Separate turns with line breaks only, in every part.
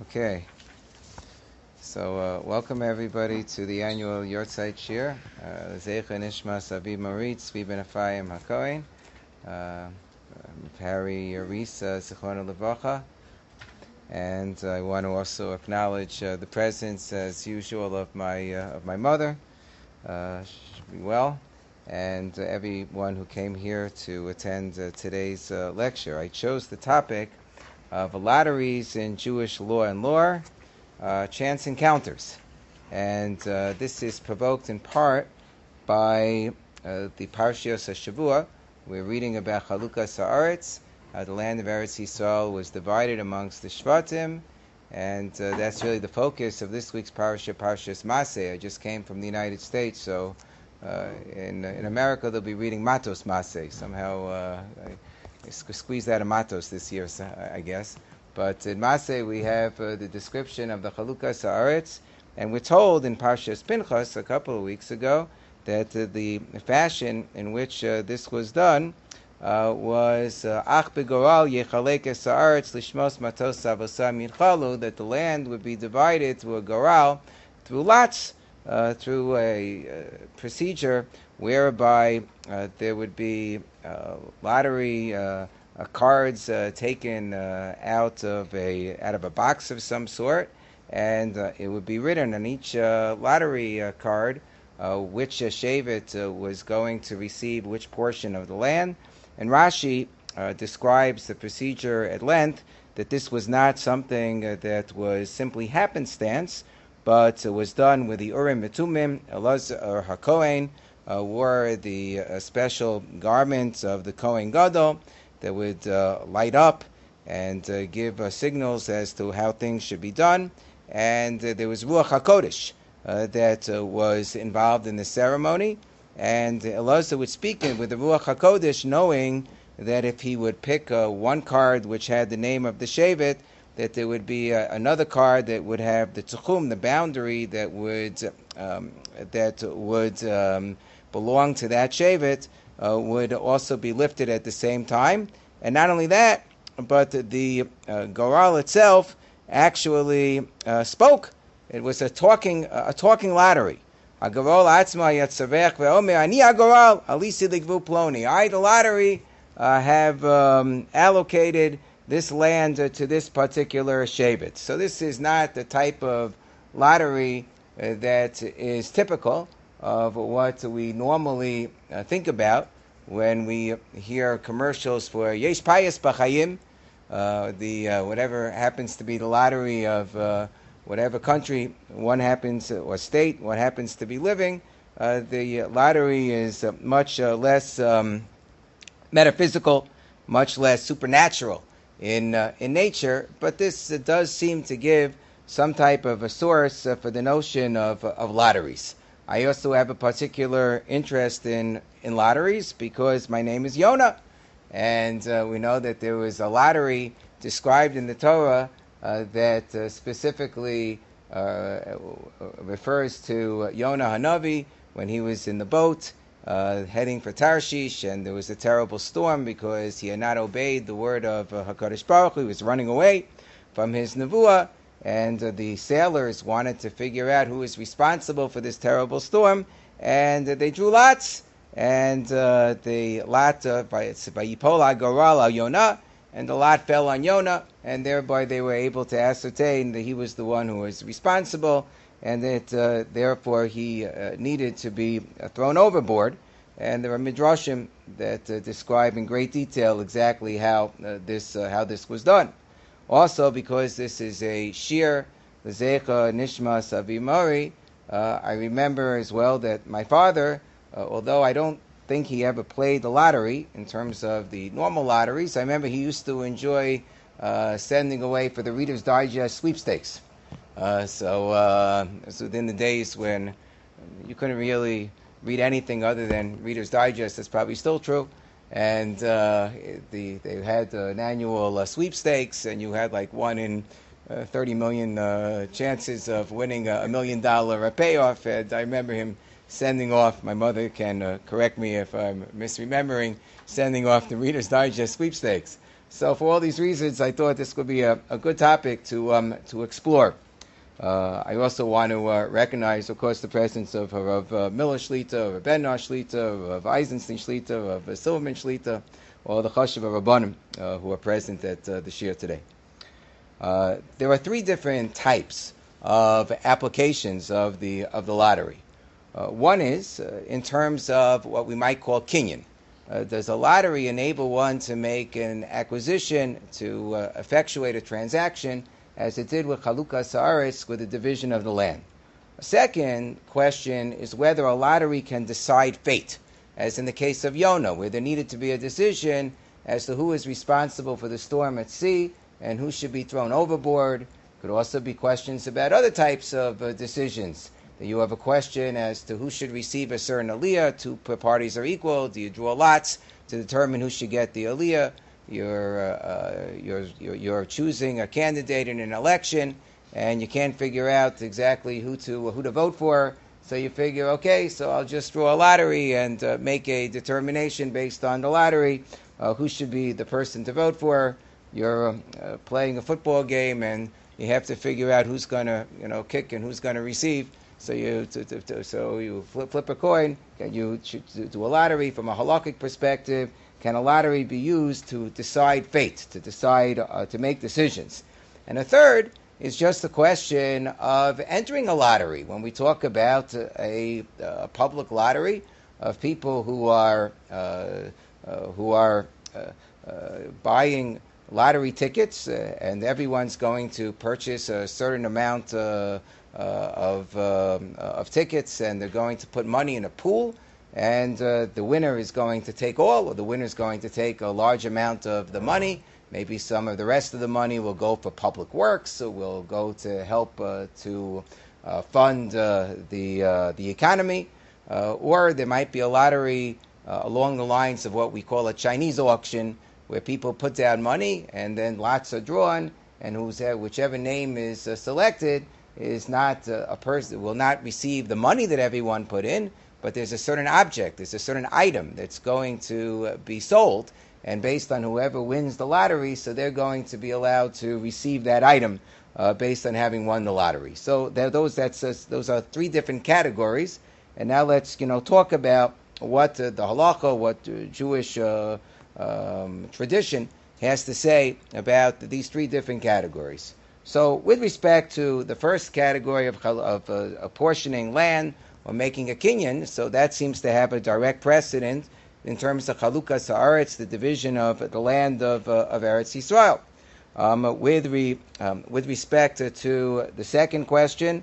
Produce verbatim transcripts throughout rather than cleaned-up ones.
Okay, so uh, welcome everybody to the annual Yortzeit Shir. Zecha Nishma Savi Moritz, Zvi Ben Ephraim HaKohen, uh, Harry Risa Zichron Levacha, and I want to also acknowledge uh, the presence, as usual, of my uh, of my mother. Uh, she should be well, and uh, everyone who came here to attend uh, today's uh, lecture. I chose the topic of lotteries in Jewish law and lore. Uh, chance encounters. And uh, this is provoked in part by uh, the Parshios HaShavua. We're reading about Chalukas Haaretz, how the land of Eretz Yisrael was divided amongst the Shvatim, and uh, that's really the focus of this week's Parsha, Parshas Maseh. I just came from the United States, so uh, in, in America they'll be reading Matos Maseh. Somehow uh, I squeezed out of Matos this year, I guess. But in Maseh we have uh, the description of the Chalukas Haaretz, and we're told in Parshas Pinchas a couple of weeks ago that uh, the fashion in which uh, this was done uh, was Ach begoral yechalekes haaretz lishmos matos avosam yitchalu, that the land would be divided through a goral, through lots, uh, through a uh, procedure whereby uh, there would be uh, lottery. Uh, Uh, cards uh, taken uh, out of a out of a box of some sort, and uh, it would be written on each uh, lottery uh, card uh, which uh, shevet uh, was going to receive which portion of the land. And Rashi uh, describes the procedure at length, that this was not something uh, that was simply happenstance, but uh, was done with the Urim Metumim. Elazar HaKohen uh, wore the uh, special garments of the Kohen Gadol that would uh, light up and uh, give uh, signals as to how things should be done. And uh, there was Ruach HaKodesh uh, that uh, was involved in the ceremony. And Elazar would speak in with the Ruach HaKodesh, knowing that if he would pick uh, one card which had the name of the Shevet, that there would be uh, another card that would have the Tzuchum, the boundary that would um, that would um, belong to that Shevet, Uh, would also be lifted at the same time. And not only that, but the uh, Goral itself actually uh, spoke. It was a talking uh, a talking lottery. HaGoral atzma yatzavech ve'omer ani HaGoral alisi ligvu ploni. I, the lottery, uh, have um, allocated this land uh, to this particular shevet. So this is not the type of lottery uh, that is typical of what we normally uh, think about when we hear commercials for Yesh Payas B'Chayim, uh, the uh, whatever happens to be the lottery of uh, whatever country one happens or state one happens to be living. Uh, the lottery is uh, much uh, less um, metaphysical, much less supernatural in uh, in nature, but this uh, does seem to give some type of a source uh, for the notion of of lotteries. I also have a particular interest in, in lotteries because my name is Yonah, and uh, we know that there was a lottery described in the Torah uh, that uh, specifically uh, refers to Yonah Hanavi when he was in the boat uh, heading for Tarshish, and there was a terrible storm because he had not obeyed the word of uh, HaKadosh Baruch Hu. He was running away from his nevuah. And uh, the sailors wanted to figure out who was responsible for this terrible storm, and uh, they drew lots, and uh, the lot uh, by Yipol HaGoral al Yonah, and the lot fell on Yonah, and thereby they were able to ascertain that he was the one who was responsible, and that uh, therefore he uh, needed to be uh, thrown overboard. And there are midrashim that uh, describe in great detail exactly how uh, this uh, how this was done. Also, because this is a shir, the Zecha Nishma Savi Mori, uh, I remember as well that my father, uh, although I don't think he ever played the lottery in terms of the normal lotteries, I remember he used to enjoy uh, sending away for the Reader's Digest sweepstakes. Uh, so uh, it was within the days when you couldn't really read anything other than Reader's Digest. That's probably still true. And uh, the, they had uh, an annual uh, sweepstakes, and you had like one in uh, thirty million uh, chances of winning a, a million dollar payoff. And I remember him sending off, my mother can uh, correct me if I'm misremembering, sending off the Reader's Digest sweepstakes. So for all these reasons, I thought this would be a, a good topic to um, to explore. Uh, I also want to uh, recognize, of course, the presence of of uh, Miller Shlita, of Ben-Noah Shlita, of Eisenstein Shlita, of uh, Silverman Shlita, all the Chashuv Rabbanim uh, who are present at uh, the Shir today. Uh, there are three different types of applications of the of the lottery. Uh, one is uh, in terms of what we might call kinyan. Uh, does a lottery enable one to make an acquisition, to uh, effectuate a transaction, as it did with Chalukas Haaretz, with the division of the land? A second question is whether a lottery can decide fate, as in the case of Yonah, where there needed to be a decision as to who is responsible for the storm at sea and who should be thrown overboard. Could also be questions about other types of uh, decisions. You have a question as to who should receive a certain aliyah. Two parties are equal. Do you draw lots to determine who should get the aliyah? You're, uh, uh, you're, you're, you're choosing a candidate in an election, and you can't figure out exactly who to who to vote for. So you figure, okay, so I'll just draw a lottery and uh, make a determination based on the lottery uh, who should be the person to vote for. You're uh, playing a football game, and you have to figure out who's going to, you know, kick and who's going to receive. So you to, to, to, so you flip, flip a coin. Can you do a lottery from a halakhic perspective? Can a lottery be used to decide fate, to decide uh, to make decisions? And a third is just the question of entering a lottery. When we talk about a, a public lottery of people who are uh, uh, who are uh, uh, buying lottery tickets, uh, and everyone's going to purchase a certain amount uh, uh, of um, of tickets, and they're going to put money in a pool, and uh, the winner is going to take all, or the winner is going to take a large amount of the money. Maybe some of the rest of the money will go for public works, or will go to help uh, to uh, fund uh, the uh, the economy, uh, or there might be a lottery uh, along the lines of what we call a Chinese auction, where people put down money and then lots are drawn, and who's, uh, whichever name is uh, selected is not uh, a person, will not receive the money that everyone put in, but there's a certain object, there's a certain item that's going to uh, be sold, and based on whoever wins the lottery, so they're going to be allowed to receive that item uh, based on having won the lottery. So those that's uh, those are three different categories, and now let's you know talk about what uh, the halacha, what uh, Jewish uh, um, tradition has to say about these three different categories. So, with respect to the first category of, of uh, apportioning land or making a kinyan, so that seems to have a direct precedent in terms of Chalukas Haaretz, the division of the land of, uh, of Eretz Yisrael. Um, with, re, um, with respect to the second question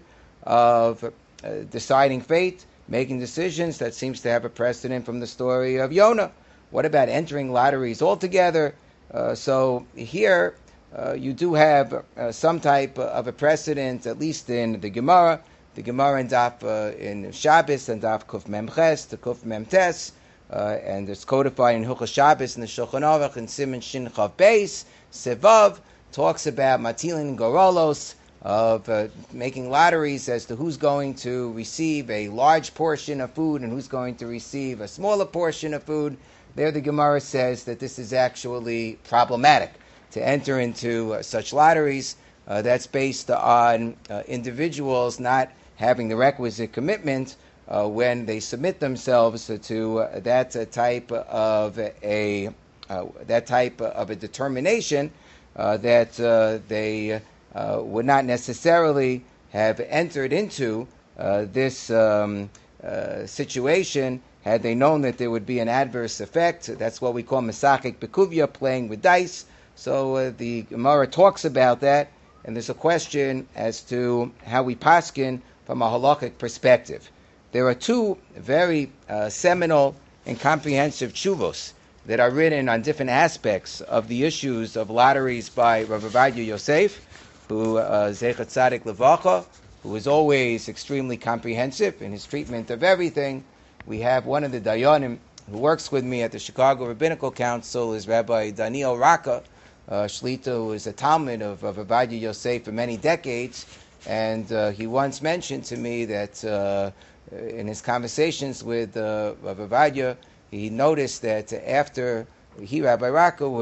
of uh, deciding fate, making decisions, that seems to have a precedent from the story of Yonah. What about entering lotteries altogether? Uh, so here, Uh, you do have uh, some type of a precedent, at least in the Gemara. The Gemara in Daf uh, in Shabbos and Daf Kuf Mem Ches to Kuf Mem Tes, uh, and it's codified in Hilchos Shabbos in the Shulchan Aruch and Siman Shin Chav Beis. Sevav talks about Matilin Gorolos, of uh, making lotteries as to who's going to receive a large portion of food and who's going to receive a smaller portion of food. There the Gemara says that this is actually problematic to enter into uh, such lotteries. Uh, that's based on uh, individuals not having the requisite commitment uh, when they submit themselves to uh, that uh, type of a uh, that type of a determination uh, that uh, they uh, would not necessarily have entered into uh, this um, uh, situation had they known that there would be an adverse effect. That's what we call Mesachik Bekuvia, playing with dice. So uh, the Gemara talks about that, and there's a question as to how we paskin from a halakhic perspective. There are two very uh, seminal and comprehensive tshuvos that are written on different aspects of the issues of lotteries by Rav Ovadia Yosef, who uh, Zeichat Tzadik Levacha, who is always extremely comprehensive in his treatment of everything. We have one of the Dayanim who works with me at the Chicago Rabbinical Council, is Rabbi Daniel Raka, Uh, Shlita, who is a Talmud of, of Ovadia Yosef for many decades, and uh, he once mentioned to me that uh, in his conversations with uh, Rav Ovadia, he noticed that after he, Rabbi Raka, would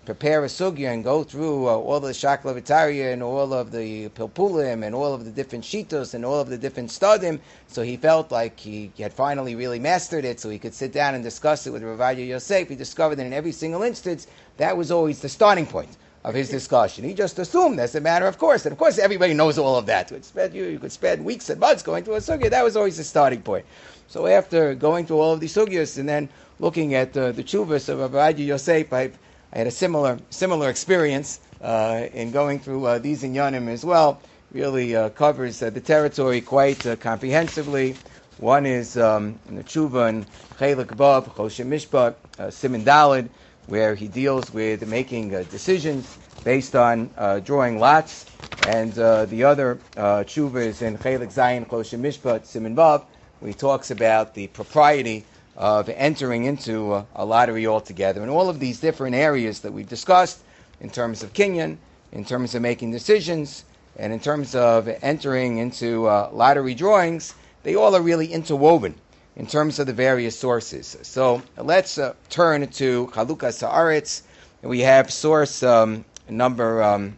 prepare a sugya and go through uh, all the shakla v'tarya and all of the pilpulim and all of the different shitos and all of the different stadim. So he felt like he had finally really mastered it, so he could sit down and discuss it with Rav Ovadia Yosef. He discovered that in every single instance, that was always the starting point of his discussion. He just assumed, as a matter of course, and of course everybody knows all of that. You could spend, you, you could spend weeks and months going through a sugya. That was always the starting point. So after going through all of these sugyas and then looking at uh, the chuvas of Rav Ovadia Yosef, I, I had a similar similar experience uh, in going through uh, these inyanim as well. Really uh, covers uh, the territory quite uh, comprehensively. One is um, in the tshuva and Chelik Bav, Choshen Mishpat, uh, Siman Daled, where he deals with making uh, decisions based on uh, drawing lots, and uh, the other uh, tshuva is in Chelik Zayin, Choshen Mishpat, Siman Vav, where he talks about the propriety of entering into a, a lottery altogether. And all of these different areas that we've discussed in terms of kinyan, in terms of making decisions, and in terms of entering into uh, lottery drawings, they all are really interwoven in terms of the various sources. So let's uh, turn to Chalukas Haaretz. We have source um, number um,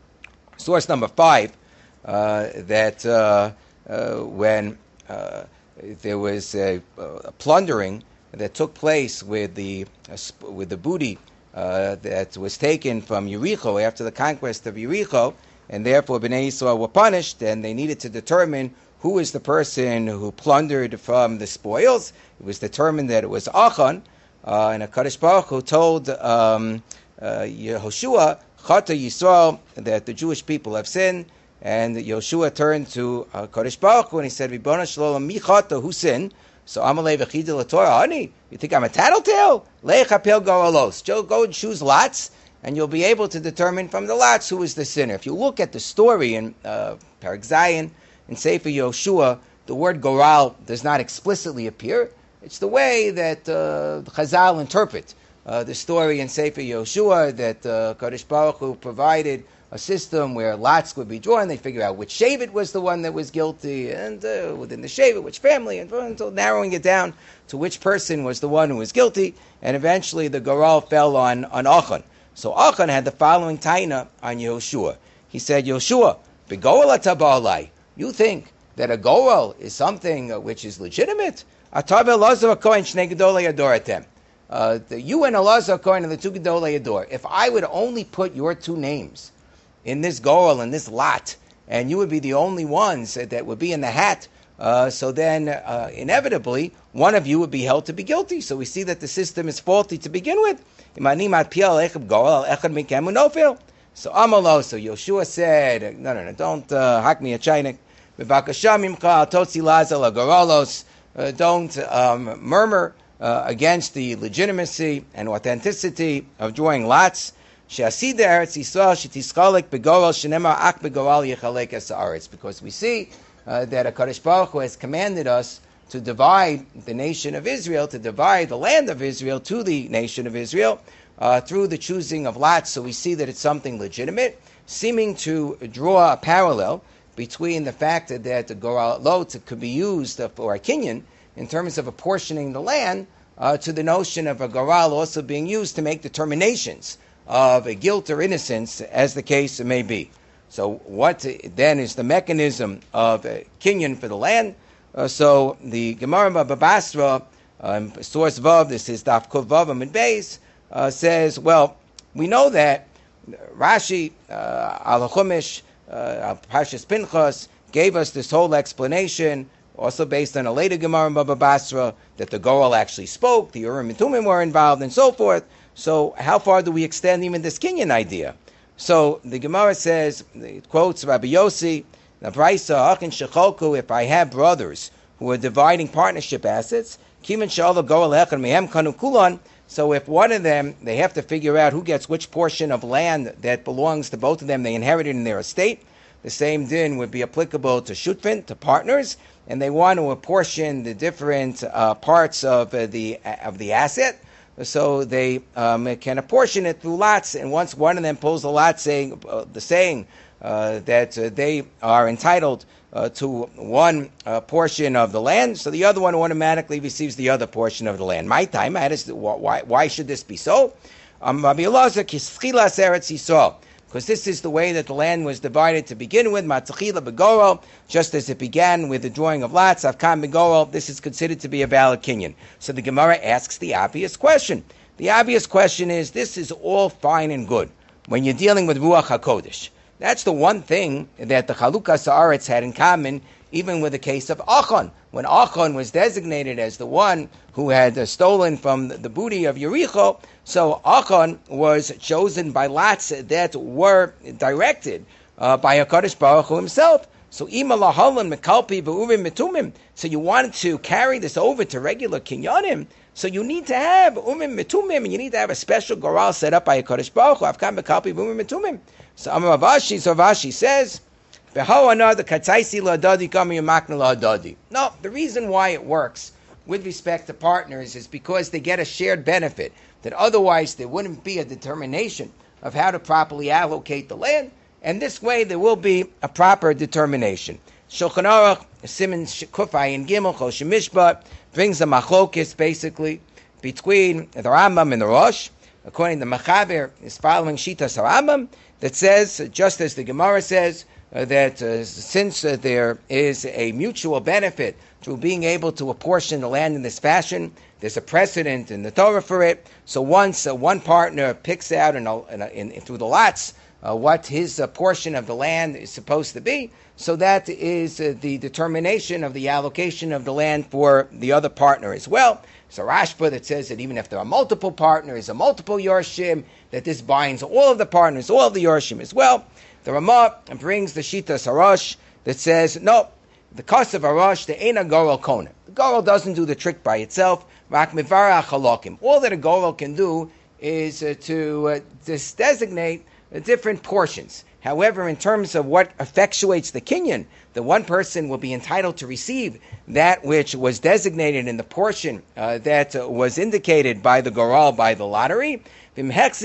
source number five uh, that uh, uh, when uh, there was a, a plundering that took place with the uh, sp- with the booty uh, that was taken from Yericho after the conquest of Yericho, and therefore Bnei Yisrael were punished, and they needed to determine who is the person who plundered from the spoils. It was determined that it was Achan, uh, and HaKadosh Baruch Hu told um, uh, Yehoshua, Chata Yisrael, that the Jewish people have sinned, and Yehoshua turned to uh, HaKadosh Baruch Hu and he said, Ribono Shalom, mi chata, who sinned? So Amalei v'chidei l'Torah, honey, you think I'm a tattletale? Leich hapel goralos. Go and choose lots, and you'll be able to determine from the lots who is the sinner. If you look at the story in uh, Perek Zayin, in Sefer Yoshua, the word goral does not explicitly appear. It's the way that uh, Chazal interpret uh, the story in Sefer Yoshua, that uh, Kadosh Baruch Hu provided a system where lots would be drawn. They figure out which Shevet was the one that was guilty, and uh, within the Shevet, which family, and until narrowing it down to which person was the one who was guilty. And eventually the goral fell on, on Achan. So Achan had the following taina on Yehoshua. He said, Yehoshua, B'goel ataba'alai. You think that a goel is something uh, which is legitimate? Uh, you and Elazar Cohen and the two Gedolei Ador. If I would only put your two names in this goel, in this lot, and you would be the only ones that would be in the hat, uh, so then uh, inevitably one of you would be held to be guilty. So we see that the system is faulty to begin with. So Amalo, so Yoshua said, no, no, no, don't uh, hack me a chinik. Uh, don't um, murmur uh, against the legitimacy and authenticity of drawing lots. Because we see uh, that HaKadosh Baruch Hu has commanded us to divide the nation of Israel, to divide the land of Israel to the nation of Israel uh, through the choosing of lots. So we see that it's something legitimate, seeming to draw a parallel between the fact that, that the goralot could be used for a kinyan in terms of apportioning the land uh, to the notion of a goral also being used to make determinations of a guilt or innocence, as the case may be. So what then is the mechanism of a kinyan for the land? Uh, so the Gemara Baba Basra, um, source Vav, this is Daf Kuf Vav Amud Beis, uh, says, well, we know that Rashi, uh, Al Chumash, Uh, Parshas Pinchas gave us this whole explanation, also based on a later Gemara in Baba Basra, that the goral actually spoke, the Urim and Tumim were involved, and so forth. So how far do we extend even this kinyan idea? So the Gemara says, it quotes Rabbi Yossi, Nabraisa Achin Shecholku, if I have brothers who are dividing partnership assets, Kiman Shalom Goral Echan Mehem Kanu Kulon. So if one of them, they have to figure out who gets which portion of land that belongs to both of them they inherited in their estate. The same din would be applicable to shutfin, to partners, and they want to apportion the different uh, parts of uh, the of the asset. So they um, can apportion it through lots, and once one of them pulls a lot saying uh, the saying uh, that uh, they are entitled Uh, to one uh, portion of the land, so the other one automatically receives the other portion of the land. My time, why, why should this be so?
Um, Rabbi Elazar, Kischilas Eretz Yisrael. Because this is the way that the land was divided to begin with, Matzachila Begorel, just as it began with the drawing of lots, Avkan Begorel, this is considered to be a valid kinyan. So the Gemara asks the obvious question. The obvious question is, this is all fine and good when you're dealing with Ruach HaKodesh. That's the one thing that the Chalukas Haaretz had in common, even with the case of Achon. When Achon was designated as the one who had uh, stolen from the, the booty of Yericho, so Achon was chosen by lots that were directed uh, by HaKadosh Baruch Hu himself. So Ima Lahalan Mekalpi B'Urim Metumim. So you wanted to carry this over to regular kinyanim. So you need to have Umim Metumim, and you need to have a special goral set up by HaKadosh Baruch Hu. Avkan Mekalpi B'Urim Metumim. So Amar Ravashi, so Ravashi says, no, the reason why it works with respect to partners is because they get a shared benefit, that otherwise there wouldn't be a determination of how to properly allocate the land, and this way there will be a proper determination. Shulchan Aruch, Siman Kufay and Gimel, Choshen Mishpat, brings a machlokis basically between the Rambam and the Rosh. According to Machaber, is following Shitas Rambam, that says, just as the Gemara says, Uh, that uh, since uh, there is a mutual benefit through being able to apportion the land in this fashion, there's a precedent in the Torah for it. So once uh, one partner picks out in, a, in, a, in through the lots uh, what his uh, portion of the land is supposed to be, so that is uh, the determination of the allocation of the land for the other partner as well. So Rashba that says that even if there are multiple partners, a multiple Yorshim, that this binds all of the partners, all of the Yorshim as well. The Ramah brings the Shitas Harash that says, no, the cost of Harash, the Eina Gorel Kona. The Gorel doesn't do the trick by itself. Rak Mivarach Halakim. All that a Gorel can do is uh, to uh, dis- designate uh, different portions. However, in terms of what effectuates the kinyan, the one person will be entitled to receive that which was designated in the portion uh, that uh, was indicated by the Goral, by the lottery. There has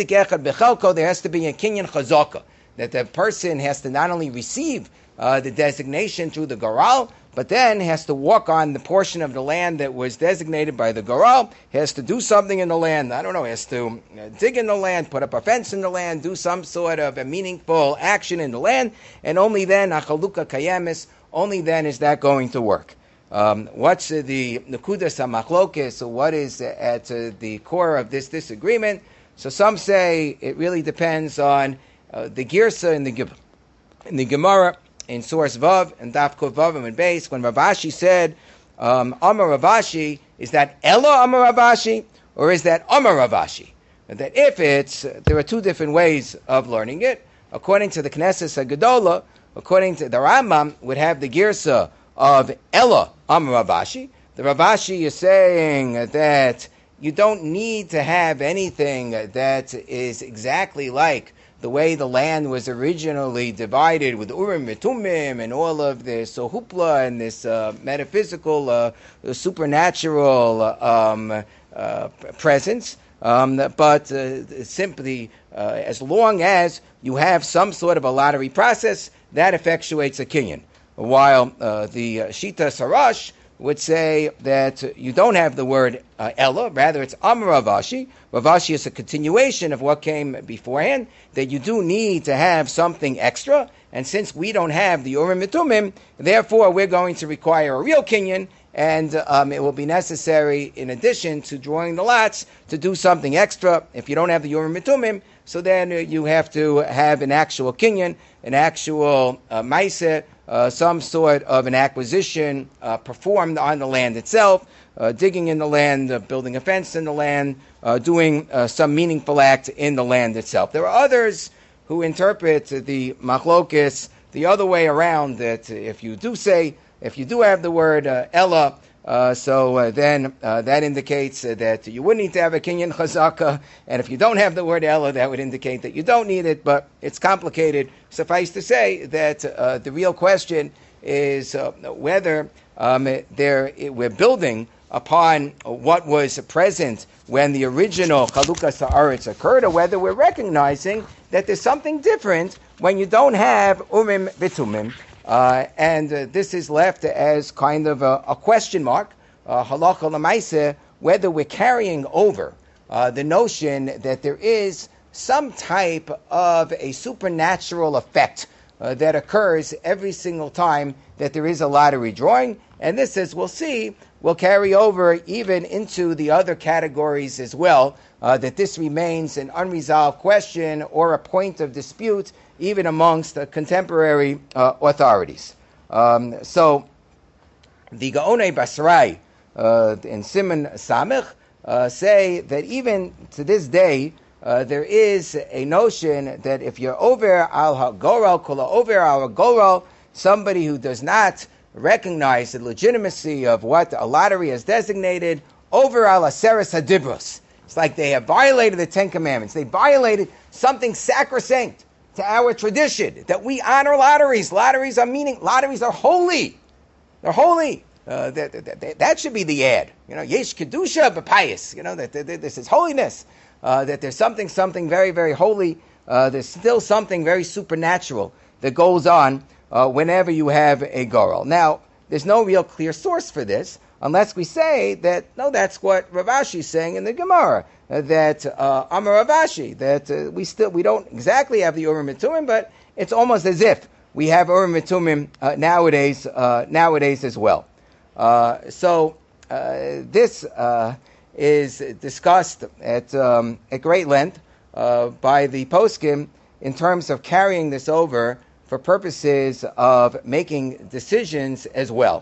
to be a kinyan chazaka, that the person has to not only receive uh, the designation through the Goral, but then has to walk on the portion of the land that was designated by the Goral, has to do something in the land, I don't know, has to uh, dig in the land, put up a fence in the land, do some sort of a meaningful action in the land, and only then, achaluka kayemis, only then is that going to work. Um, what's uh, the Nekudas HaMachlokes, so what is uh, at uh, the core of this disagreement? So some say it really depends on Uh, the Girsa in the in the Gemara in source Vav and Daf Kov Vav and Beis, when Ravashi said um, Amar Ravashi, is that Ella Amar Ravashi or is that Amar Ravashi? And that if it's uh, there are two different ways of learning it. According to the Knesset Hagedola, according to the Rambam, would have the Girsa of Ella Amar Ravashi. The Ravashi is saying that you don't need to have anything that is exactly like the way the land was originally divided with Urim Metumim and all of this uh, hoopla and this uh, metaphysical, uh, supernatural um, uh, presence. Um, but uh, simply, uh, as long as you have some sort of a lottery process, that effectuates a kinyan. While uh, the uh, Shita Sarash would say that you don't have the word uh, Ella, rather it's Amar Ravashi. Ravashi is a continuation of what came beforehand, that you do need to have something extra, and since we don't have the Urim Metumim, therefore we're going to require a real kinyan, and um, it will be necessary, in addition to drawing the lots, to do something extra. If you don't have the Urim Metumim, so then uh, you have to have an actual kinyan, an actual uh, maaseh, Uh, some sort of an acquisition uh, performed on the land itself, uh, digging in the land, uh, building a fence in the land, uh, doing uh, some meaningful act in the land itself. There are others who interpret the machlokes the other way around, that if you do say, if you do have the word uh, Ella, Uh, so uh, then uh, that indicates uh, that you would need to have a kinyan chazaka, and if you don't have the word Ella, that would indicate that you don't need it, but it's complicated. Suffice to say that uh, the real question is uh, whether um, there, it, we're building upon what was present when the original Chalukas Haaretz occurred, or whether we're recognizing that there's something different when you don't have Urim Vitumim. Uh, and uh, this is left as kind of a, a question mark, uh, halacha l'maaseh, whether we're carrying over uh, the notion that there is some type of a supernatural effect uh, that occurs every single time that there is a lottery drawing. And this, as we'll see, will carry over even into the other categories as well, uh, that this remains an unresolved question or a point of dispute even amongst the contemporary uh, authorities. Um, so, the Gaonei Basrai uh, in Siman Samech uh, say that even to this day, uh, there is a notion that if you're over al ha-goral, kula over al ha-goral, somebody who does not recognize the legitimacy of what a lottery has designated, over al aseres hadibros. It's like they have violated the Ten Commandments. They violated something sacrosanct to our tradition, that we honor lotteries. Lotteries are meaning, lotteries are holy. They're holy. Uh, that, that, that, that should be the ad. You know, yesh kedusha b'payis. You know, that, that, that this is holiness. Uh, that there's something, something very, very holy. Uh, there's still something very supernatural that goes on uh, whenever you have a goral. Now, there's no real clear source for this, unless we say that, no, that's what Rav Ashi is saying in the Gemara, uh, that uh, Amar Rav Ashi, that uh, we still, we don't exactly have the Urim and Tumim, but it's almost as if we have Urim and Tumim uh, nowadays, uh, nowadays as well. Uh, so uh, this uh, is discussed at um, at great length uh, by the poskim in terms of carrying this over for purposes of making decisions as well.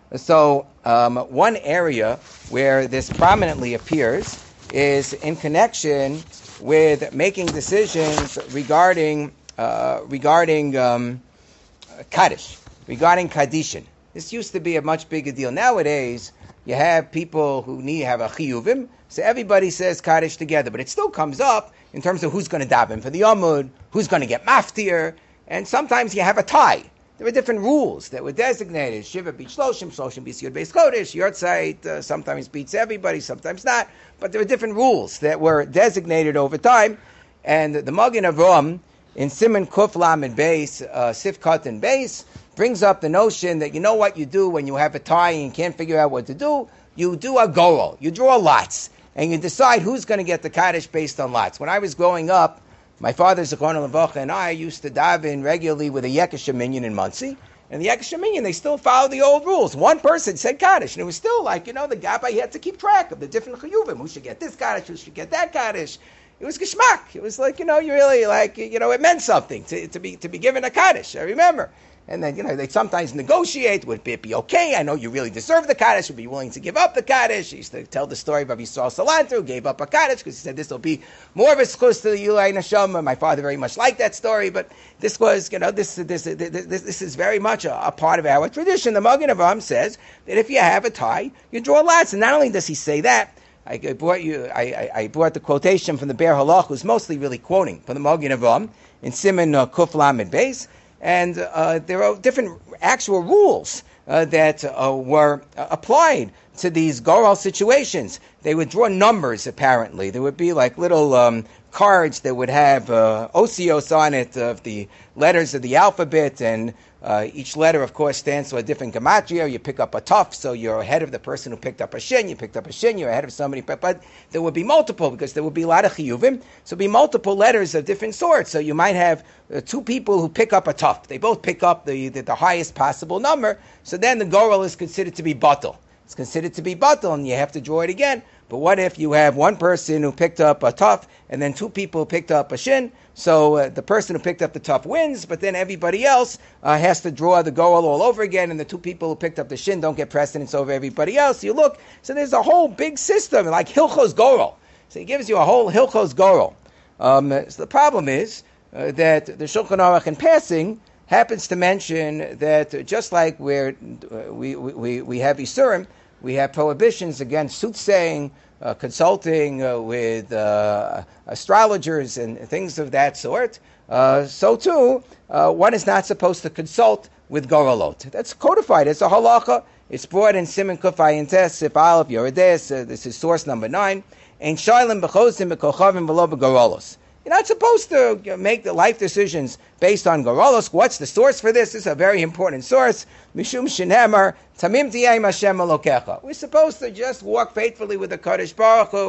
So um, one area where this prominently appears is in connection with making decisions regarding uh, regarding um, Kaddish, regarding Kaddishin. This used to be a much bigger deal. Nowadays, you have people who need have a chiyuvim, so everybody says Kaddish together, but it still comes up in terms of who's going to daven for the Amud, who's going to get maftir, and sometimes you have a tie. There were different rules that were designated. Shiva beats Shloshim, Shloshim beats Yud Beis Kodesh, Yortzeit uh, sometimes beats everybody, sometimes not, but there were different rules that were designated over time, and the Magen Avraham in Siman Kuf Lamed Beis, uh, Sif Katan Beis, brings up the notion that you know what you do when you have a tie and you can't figure out what to do? You do a goal. You draw lots. And you decide who's going to get the Kaddish based on lots. When I was growing up, my father, Zichrono Levacha, and I used to daven regularly with a Yekesha Minyan in Monsey. And the Yekesha Minyan, they still follow the old rules. One person said Kaddish. And it was still like, you know, the Gabbai had to keep track of the different Chiyuvim. Who should get this Kaddish? Who should get that Kaddish? It was geschmack. It was like, you know, you really like, you know, it meant something to, to be to be given a Kaddish. I remember. And then, you know, they sometimes negotiate. Would it be okay? I know you really deserve the Kaddish. Would be willing to give up the Kaddish. He used to tell the story of Rabbi Yisrael Salanter, who gave up a Kaddish because he said this will be more of a schus to the Yulei Neshama. My father very much liked that story, but this was, you know, this this this, this, this is very much a, a part of our tradition. The Magen Avraham says that if you have a tie, you draw lots. And not only does he say that, I brought you, I, I, I brought the quotation from the Be'er Halach, who's mostly really quoting from the Magen Avraham in Siman uh, Kuf Lamed Beis. And uh, there are different actual rules uh, that uh, were uh, applied to these goral situations. They would draw numbers, apparently. There would be like little um, cards that would have uh, osios on it of the letters of the alphabet, and uh, each letter, of course, stands for a different gematria. You pick up a tuf, so you're ahead of the person who picked up a shin. You picked up a shin, you're ahead of somebody. But, but there would be multiple, because there would be a lot of chiyuvim. So there would be multiple letters of different sorts. So you might have uh, two people who pick up a tuf. They both pick up the, the, the highest possible number. So then the goral is considered to be batal. It's considered to be batal, and you have to draw it again. But what if you have one person who picked up a tuf, and then two people who picked up a shin? So uh, the person who picked up the tuf wins, but then everybody else uh, has to draw the goal all over again, and the two people who picked up the shin don't get precedence over everybody else. You look, so there's a whole big system, like Hilchos Goral. So he gives you a whole Hilchos Goral. Um, so the problem is uh, that the Shulchan Aruch in passing happens to mention that just like we're, uh, we, we, we have Isurim, we have prohibitions against soothsaying, uh, consulting uh, with uh, astrologers and things of that sort. Uh, so too, uh, one is not supposed to consult with goralot. That's codified as a halacha. It's brought in Siman Kuf Ayin Tes, Sif Aleph, Yoredes. Uh, this is source number nine. Ein shaylim b'chosim b'kochavim v'lo b'goralos. You're not supposed to make the life decisions based on goralos. What's the source for this? This is a very important source. Mishum shenemar tamim tiyayim Hashem elokecha. We're supposed to just walk faithfully with the Kadosh Baruch Hu,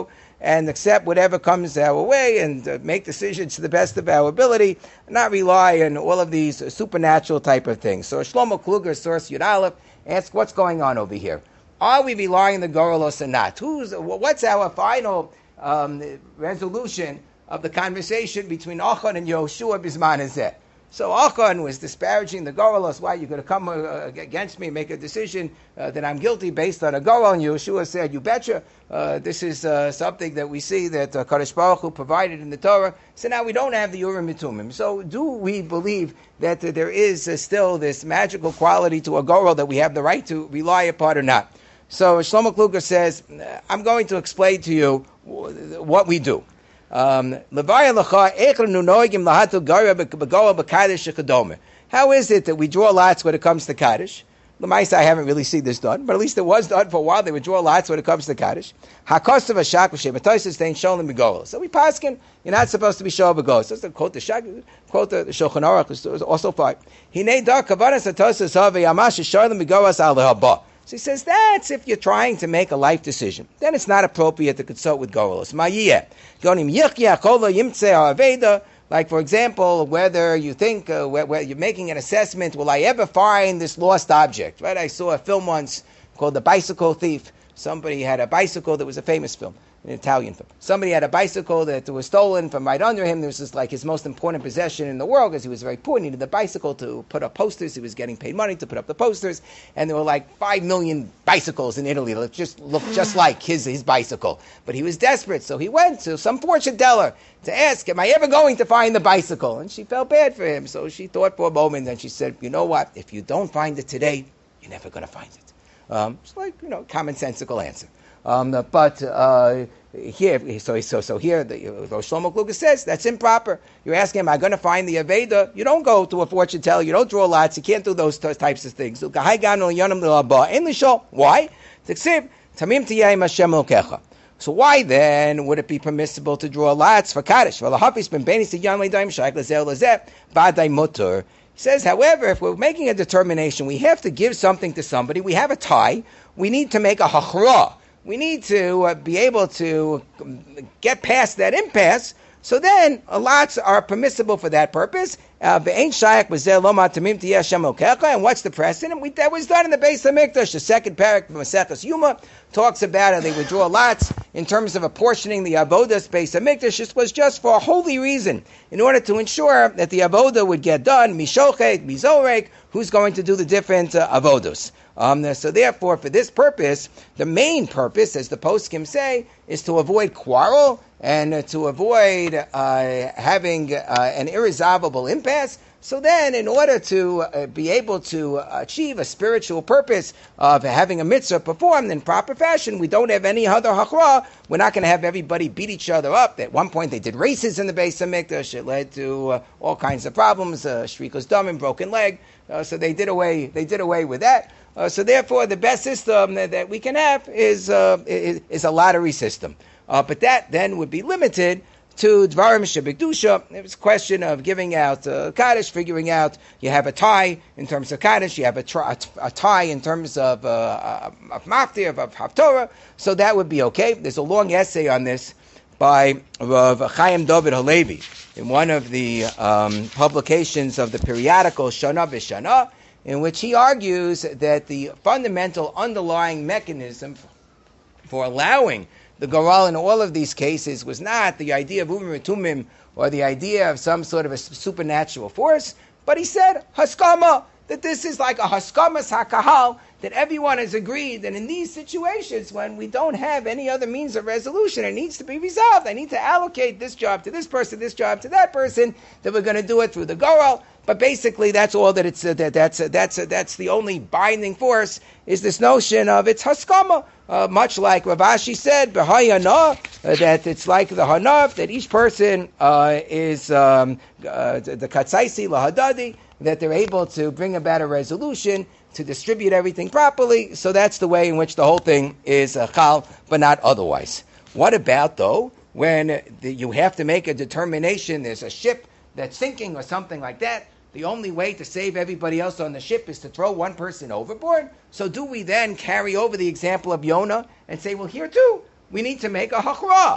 and accept whatever comes our way and uh, make decisions to the best of our ability, not rely on all of these uh, supernatural type of things. So Shlomo Kluger, source Yud Aleph, asks, what's going on over here? Are we relying on the Gorelos or not? Who's, what's our final um, resolution of the conversation between Achan and Yehoshua Bisman Hazeh? So Achan was disparaging the Gorelos. Why, you're going to come uh, against me and make a decision uh, that I'm guilty based on a Gorel? And Yehoshua said, you betcha. Uh, this is uh, something that we see that uh, Kadosh Baruch Hu provided in the Torah. So now we don't have the Urim and Tumim. So do we believe that uh, there is uh, still this magical quality to a Gorel that we have the right to rely upon or not? So Shlomo Kluger says, I'm going to explain to you what we do. Um, How is it that we draw lots when it comes to Kaddish? L'maisa, I haven't really seen this done, but at least it was done for a while. They would draw lots when it comes to Kaddish. So we paskin, you're not supposed to be show b'gos. That's the quote the Shak, quote the Shulchan Aruch is also fine. So he says that's if you're trying to make a life decision. Then it's not appropriate to consult with Gorelos. Like, for example, whether you think, uh, where, where you're making an assessment, will I ever find this lost object? Right? I saw a film once called The Bicycle Thief. Somebody had a bicycle that was a famous film, an Italian film. Somebody had a bicycle that was stolen from right under him. This was like his most important possession in the world because he was very poor. He needed the bicycle to put up posters. He was getting paid money to put up the posters. And there were like five million bicycles in Italy that just looked just like his, his bicycle. But he was desperate, so he went to some fortune teller to ask, am I ever going to find the bicycle? And she felt bad for him. So she thought for a moment, and she said, you know what? If you don't find it today, you're never going to find it. Um, it's like, you know, commonsensical answer. Um, but uh, here, so so so here, the, uh, Shlomo Kluger says that's improper. You're asking, am I going to find the Aveda? You don't go to a fortune teller. You don't draw lots. You can't do those t- types of things. Why? So why then would it be permissible to draw lots for Kaddish? He says, however, if we're making a determination, we have to give something to somebody. We have a tie. We need to make a hachra. We need to uh, be able to get past that impasse. So then, uh, lots are permissible for that purpose. Uh, and what's the precedent? We, that was done in the Beis HaMikdash. The second parak from Maseches Yuma talks about how they would draw lots in terms of apportioning the avodas Beis HaMikdash. This was just for a holy reason, in order to ensure that the avodah would get done. Mishochet, mizorek, who's going to do the different uh, avodos. Um, so therefore, for this purpose, the main purpose, as the poskim say, is to avoid quarrel and uh, to avoid uh, having uh, an irresolvable impasse. So then, in order to uh, be able to achieve a spiritual purpose of having a mitzvah performed in proper fashion, we don't have any other hachra. We're not going to have everybody beat each other up. At one point, they did races in the Beis HaMikdash. It led to uh, all kinds of problems, uh, shrikas damim, broken leg. Uh, so they did away. They did away with that. Uh, so therefore, the best system that, that we can have is, uh, is is a lottery system. Uh, but that then would be limited to Dvarim Shebekdusha. It was a question of giving out uh, Kaddish, figuring out you have a tie in terms of Kaddish, you have a, tri- a tie in terms of, uh, of Maftir, of, of Haftorah. So that would be okay. There's a long essay on this by Rav Chaim David Halevi in one of the um, publications of the periodical Shana B'Shana, in which he argues that the fundamental underlying mechanism for allowing the Goral in all of these cases was not the idea of Urim and Tumim or the idea of some sort of a supernatural force, but he said, Haskama, that this is like a Haskamas HaKahal, that everyone has agreed that in these situations when we don't have any other means of resolution, it needs to be resolved. I need to allocate this job to this person, this job to that person, that we're going to do it through the Goral. But basically, that's all that it's. Uh, that, that's uh, that's uh, that's the only binding force is this notion of it's haskama. Uh, much like Rav Ashi said, b'hayana, uh, that it's like the hanaf, that each person uh, is um, uh, the katsaisi lahadadi, that they're able to bring about a resolution to distribute everything properly. So that's the way in which the whole thing is uh, chal, but not otherwise. What about though when the, you have to make a determination? There's a ship that's sinking or something like that. The only way to save everybody else on the ship is to throw one person overboard. So do we then carry over the example of Yonah and say, well, here too, we need to make a hachra.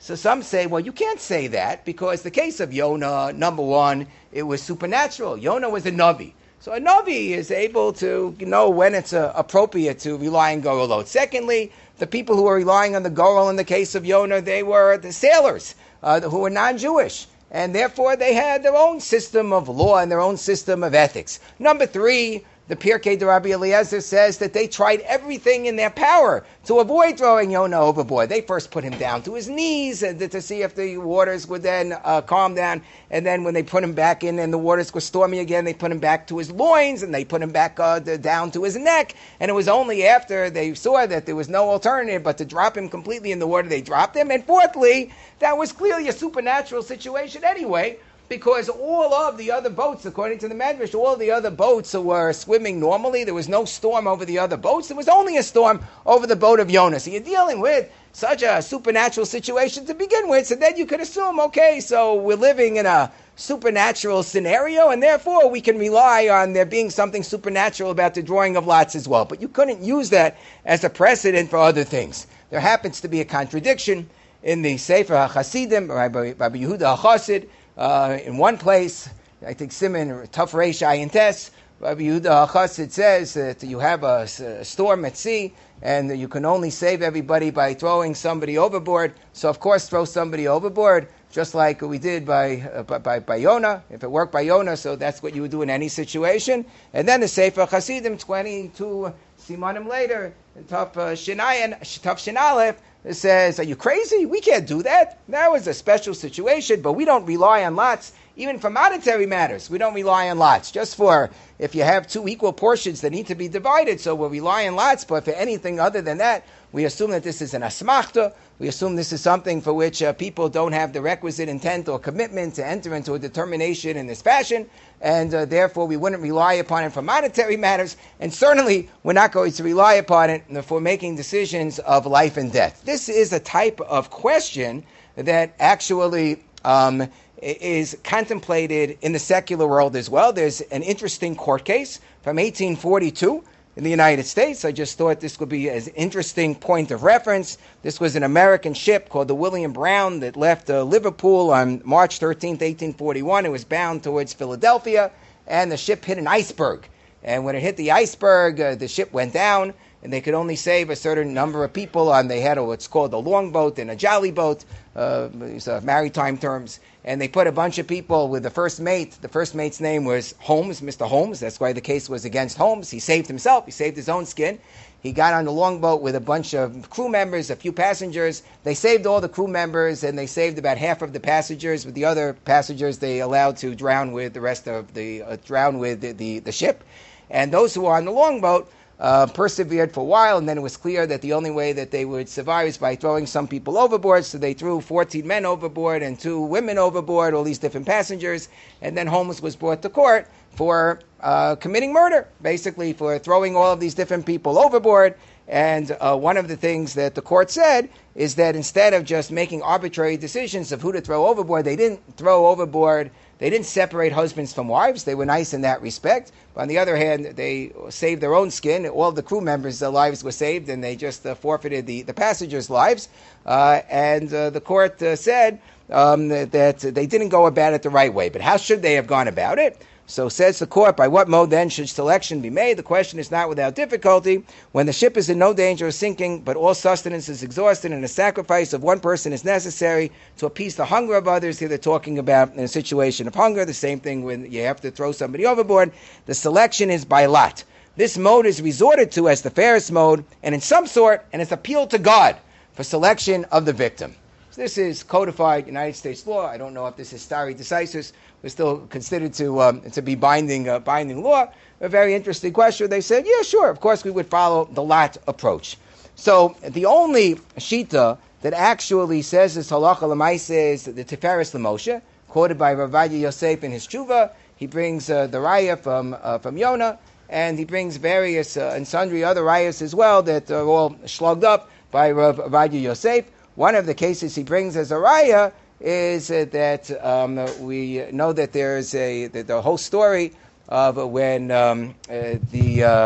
So some say, well, you can't say that because the case of Yonah, number one, it was supernatural. Yonah was a Navi. So a Navi is able to know when it's uh, appropriate to rely on Gorolot. Secondly, the people who were relying on the Gorol in the case of Yonah, they were the sailors uh, who were non-Jewish. And therefore they had their own system of law and their own system of ethics. Number three, the Pirkei de Rabbi Eliezer says that they tried everything in their power to avoid throwing Yonah overboard. They first put him down to his knees and to see if the waters would then uh, calm down. And then when they put him back in and the waters were stormy again, they put him back to his loins and they put him back uh, down to his neck. And it was only after they saw that there was no alternative but to drop him completely in the water, they dropped him. And fourthly, that was clearly a supernatural situation anyway, because all of the other boats, according to the Medrash, all of the other boats were swimming normally. There was no storm over the other boats. There was only a storm over the boat of Yonah. So you're dealing with such a supernatural situation to begin with. So then you could assume, okay, so we're living in a supernatural scenario, and therefore we can rely on there being something supernatural about the drawing of lots as well. But you couldn't use that as a precedent for other things. There happens to be a contradiction in the Sefer HaChasidim, Rabbi, Rabbi Yehuda HaChassid. Uh, in one place, I think Simon Tuf Reish Ayin Tes, Rabbi Yehuda HaChassid says that you have a, a storm at sea and you can only save everybody by throwing somebody overboard. So of course throw somebody overboard, just like we did by, uh, by, by, by Yonah. If it worked by Yonah, so that's what you would do in any situation. And then the Sefer Hasidim, twenty-two Simanim later, in Tuf uh, Shinayan, Tuf Shinalef, it says, are you crazy? We can't do that. That was a special situation, but we don't rely on lots, even for monetary matters. We don't rely on lots. Just for if you have two equal portions that need to be divided, so we'll rely on lots, but for anything other than that, we assume that this is an asmachta. We assume this is something for which uh, people don't have the requisite intent or commitment to enter into a determination in this fashion, and uh, therefore we wouldn't rely upon it for monetary matters, and certainly we're not going to rely upon it for making decisions of life and death. This is a type of question that actually um, is contemplated in the secular world as well. There's an interesting court case from eighteen forty-two in the United States. I just thought this would be an interesting point of reference. This was an American ship called the William Brown that left uh, Liverpool on March thirteenth, eighteen forty-one. It was bound towards Philadelphia, and the ship hit an iceberg. And when it hit the iceberg, uh, the ship went down, and they could only save a certain number of people. On they had a, what's called a longboat and a jolly boat, uh, these are maritime terms. And they put a bunch of people with the first mate. The first mate's name was Holmes, Mister Holmes. That's why the case was against Holmes. He saved himself. He saved his own skin. He got on the longboat with a bunch of crew members, a few passengers. They saved all the crew members, and they saved about half of the passengers. With the other passengers, they allowed to drown with the rest of the uh, drown with the, the, the ship. And those who were on the longboat Uh, persevered for a while, and then it was clear that the only way that they would survive is by throwing some people overboard. So they threw fourteen men overboard and two women overboard, all these different passengers, and then Holmes was brought to court for uh, committing murder, basically for throwing all of these different people overboard. And uh, one of the things that the court said is that instead of just making arbitrary decisions of who to throw overboard, they didn't throw overboard They didn't separate husbands from wives. They were nice in that respect. But on the other hand, they saved their own skin. All of the crew members' uh, lives were saved, and they just uh, forfeited the, the passengers' lives. Uh, and uh, the court uh, said um, that, that they didn't go about it the right way. But how should they have gone about it? So says the court, by what mode then should selection be made? The question is not without difficulty. When the ship is in no danger of sinking, but all sustenance is exhausted and a sacrifice of one person is necessary to appease the hunger of others. Here they're talking about in a situation of hunger. The same thing when you have to throw somebody overboard. The selection is by lot. This mode is resorted to as the fairest mode, and in some sort, and it's appeal to God for selection of the victim. So this is codified United States law. I don't know if this is stare decisis. We're still considered to um, to be binding uh, binding law. A very interesting question. They said, yeah, sure, of course we would follow the lot approach. So the only shita that actually says this halacha l'maaseh is the Tiferes L'Moshe, quoted by Rav Ovadia Yosef in his tshuva. He brings uh, the raya from uh, from Yonah, and he brings various uh, and sundry other rayas as well that are all slugged up by Rav Ovadia Yosef. One of the cases he brings as a raya is uh, that um, we know that there's a the, the whole story of when um, uh, the uh,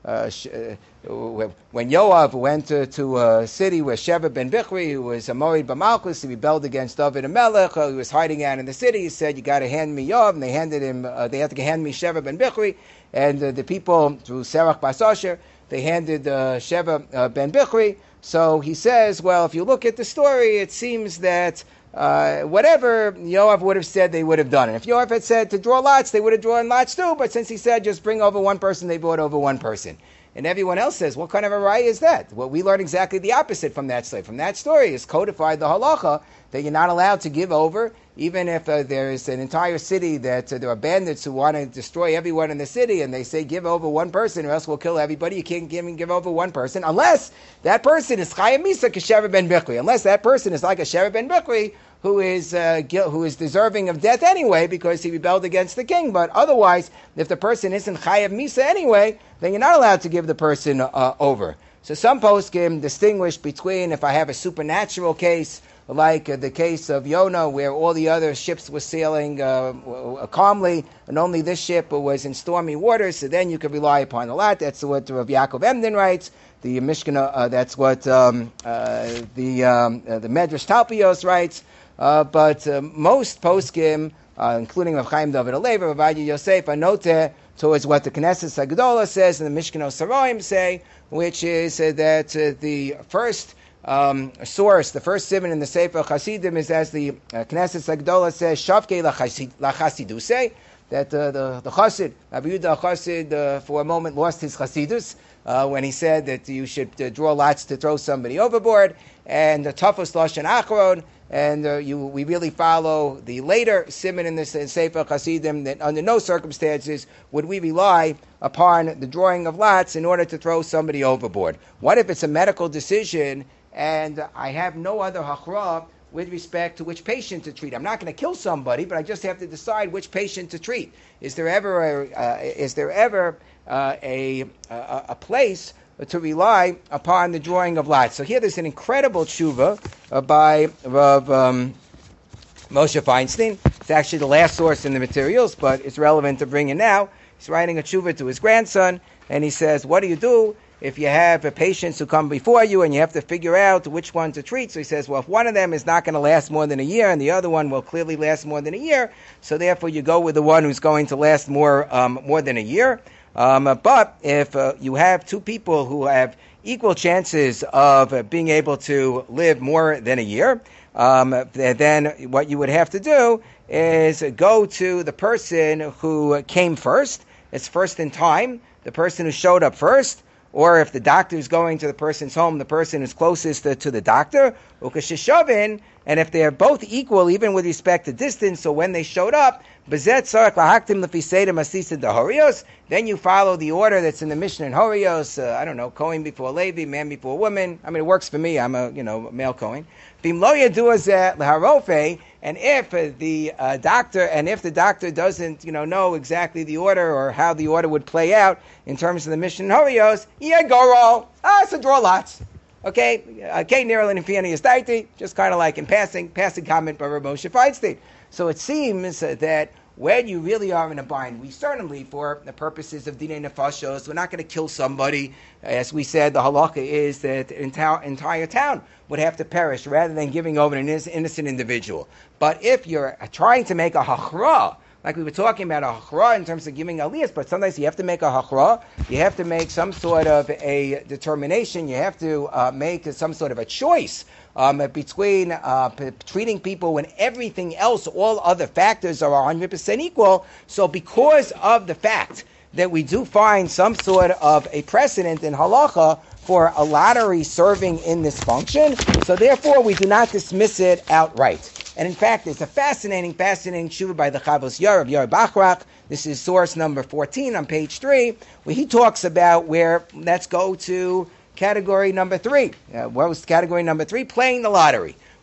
uh, sh- uh, when Yoav went to, to a city where Sheva ben Bichri, who was a Moed B'Malchus, he rebelled against David HaMelech, uh, he was hiding out in the city, he said, you got to hand me Yoav, and they handed him, uh, they had to hand me Sheva ben Bichri, and uh, the people, through Serach Bas Asher, they handed uh, Sheva uh, ben Bichri. So he says, well, if you look at the story, it seems that uh, whatever Yoav would have said, they would have done it. If Yoav had said to draw lots, they would have drawn lots too, but since he said just bring over one person, they brought over one person. And everyone else says, what kind of a raya is that? Well, we learn exactly the opposite from that story. From that story is codified the halacha that you're not allowed to give over, even if uh, there is an entire city that uh, there are bandits who want to destroy everyone in the city, and they say give over one person or else we'll kill everybody. You can't give, give over one person unless that person is Chayim Misa Keshever ben Bichri. Unless that person is like a Shever ben Bichri, who is uh, who is deserving of death anyway because he rebelled against the king. But otherwise, if the person isn't Chayav Misa anyway, then you're not allowed to give the person uh, over. So some poskim distinguish between if I have a supernatural case, like uh, the case of Yonah, where all the other ships were sailing uh, calmly, and only this ship was in stormy waters, so then you could rely upon a lot. That's what Rav Yaakov Emden writes. The Mishkana, uh, that's what um, uh, the um, uh, the Medrash Talpios writes. Uh, but uh, most poskim, uh, including Rav Chaim David Alevi, Rav Adi Yosef, anote towards what the Knesset Hagdolah says and the Mishkanos Saroim say, which is uh, that uh, the first um, source, the first siman in the Sefer Chasidim is as the uh, Knesset Hagdolah says, Shavkei lachasiduse, that uh, the, the Chassid, Rabbi Yehuda Chassid, uh, for a moment lost his Chasidus uh, when he said that you should uh, draw lots to throw somebody overboard, and the Tafos Lashon Achron, and uh, you, we really follow the later siman in the Sefer Chasidim that under no circumstances would we rely upon the drawing of lots in order to throw somebody overboard. What if it's a medical decision and I have no other hachra with respect to which patient to treat? I'm not going to kill somebody, but I just have to decide which patient to treat. Is there ever a, uh, is there ever uh, a, a a place to rely upon the drawing of lots? So here there's an incredible tshuva uh, by Rav um, Moshe Feinstein. It's actually the last source in the materials, but it's relevant to bring in now. He's writing a tshuva to his grandson, and he says, what do you do if you have uh, patients who come before you and you have to figure out which one to treat? So he says, well, if one of them is not going to last more than a year and the other one will clearly last more than a year, so therefore you go with the one who's going to last more um, more than a year. Um, but if uh, you have two people who have equal chances of uh, being able to live more than a year, um, then what you would have to do is go to the person who came first. It's first in time, the person who showed up first. Or if the doctor is going to the person's home, the person is closest to, to the doctor, and if they're both equal, even with respect to distance, so when they showed up, then you follow the order that's in the Mishnah in Horios. Uh, I don't know, Kohen before Levi, man before woman. I mean, it works for me. I'm a you know male Kohen. And if uh, the uh, doctor, and if the doctor doesn't, you know, know exactly the order or how the order would play out in terms of the Mishnah in Horios, yeah, go roll. Ah, so draw lots. Okay, okay, Nirel and Infiani Daiti, just kind of like in passing, passing comment by Rav Moshe Feinstein. So it seems uh, that when you really are in a bind, we certainly, for the purposes of Dinei Nefashos, we're not going to kill somebody. As we said, the halacha is that the entire, entire town would have to perish rather than giving over an innocent individual. But if you're trying to make a hachra, like we were talking about a hachra in terms of giving aliyas, but sometimes you have to make a hachra, you have to make some sort of a determination, you have to uh, make some sort of a choice um, between uh, p- treating people when everything else, all other factors are one hundred percent equal. So because of the fact that we do find some sort of a precedent in halacha for a lottery serving in this function, so therefore we do not dismiss it outright. And in fact, there's a fascinating, fascinating tshuva by the Chavos Yair of Yair Bachrach. This is source number fourteen on page three, where he talks about where, let's go to category number three. Uh, what was category number three? Playing the lottery.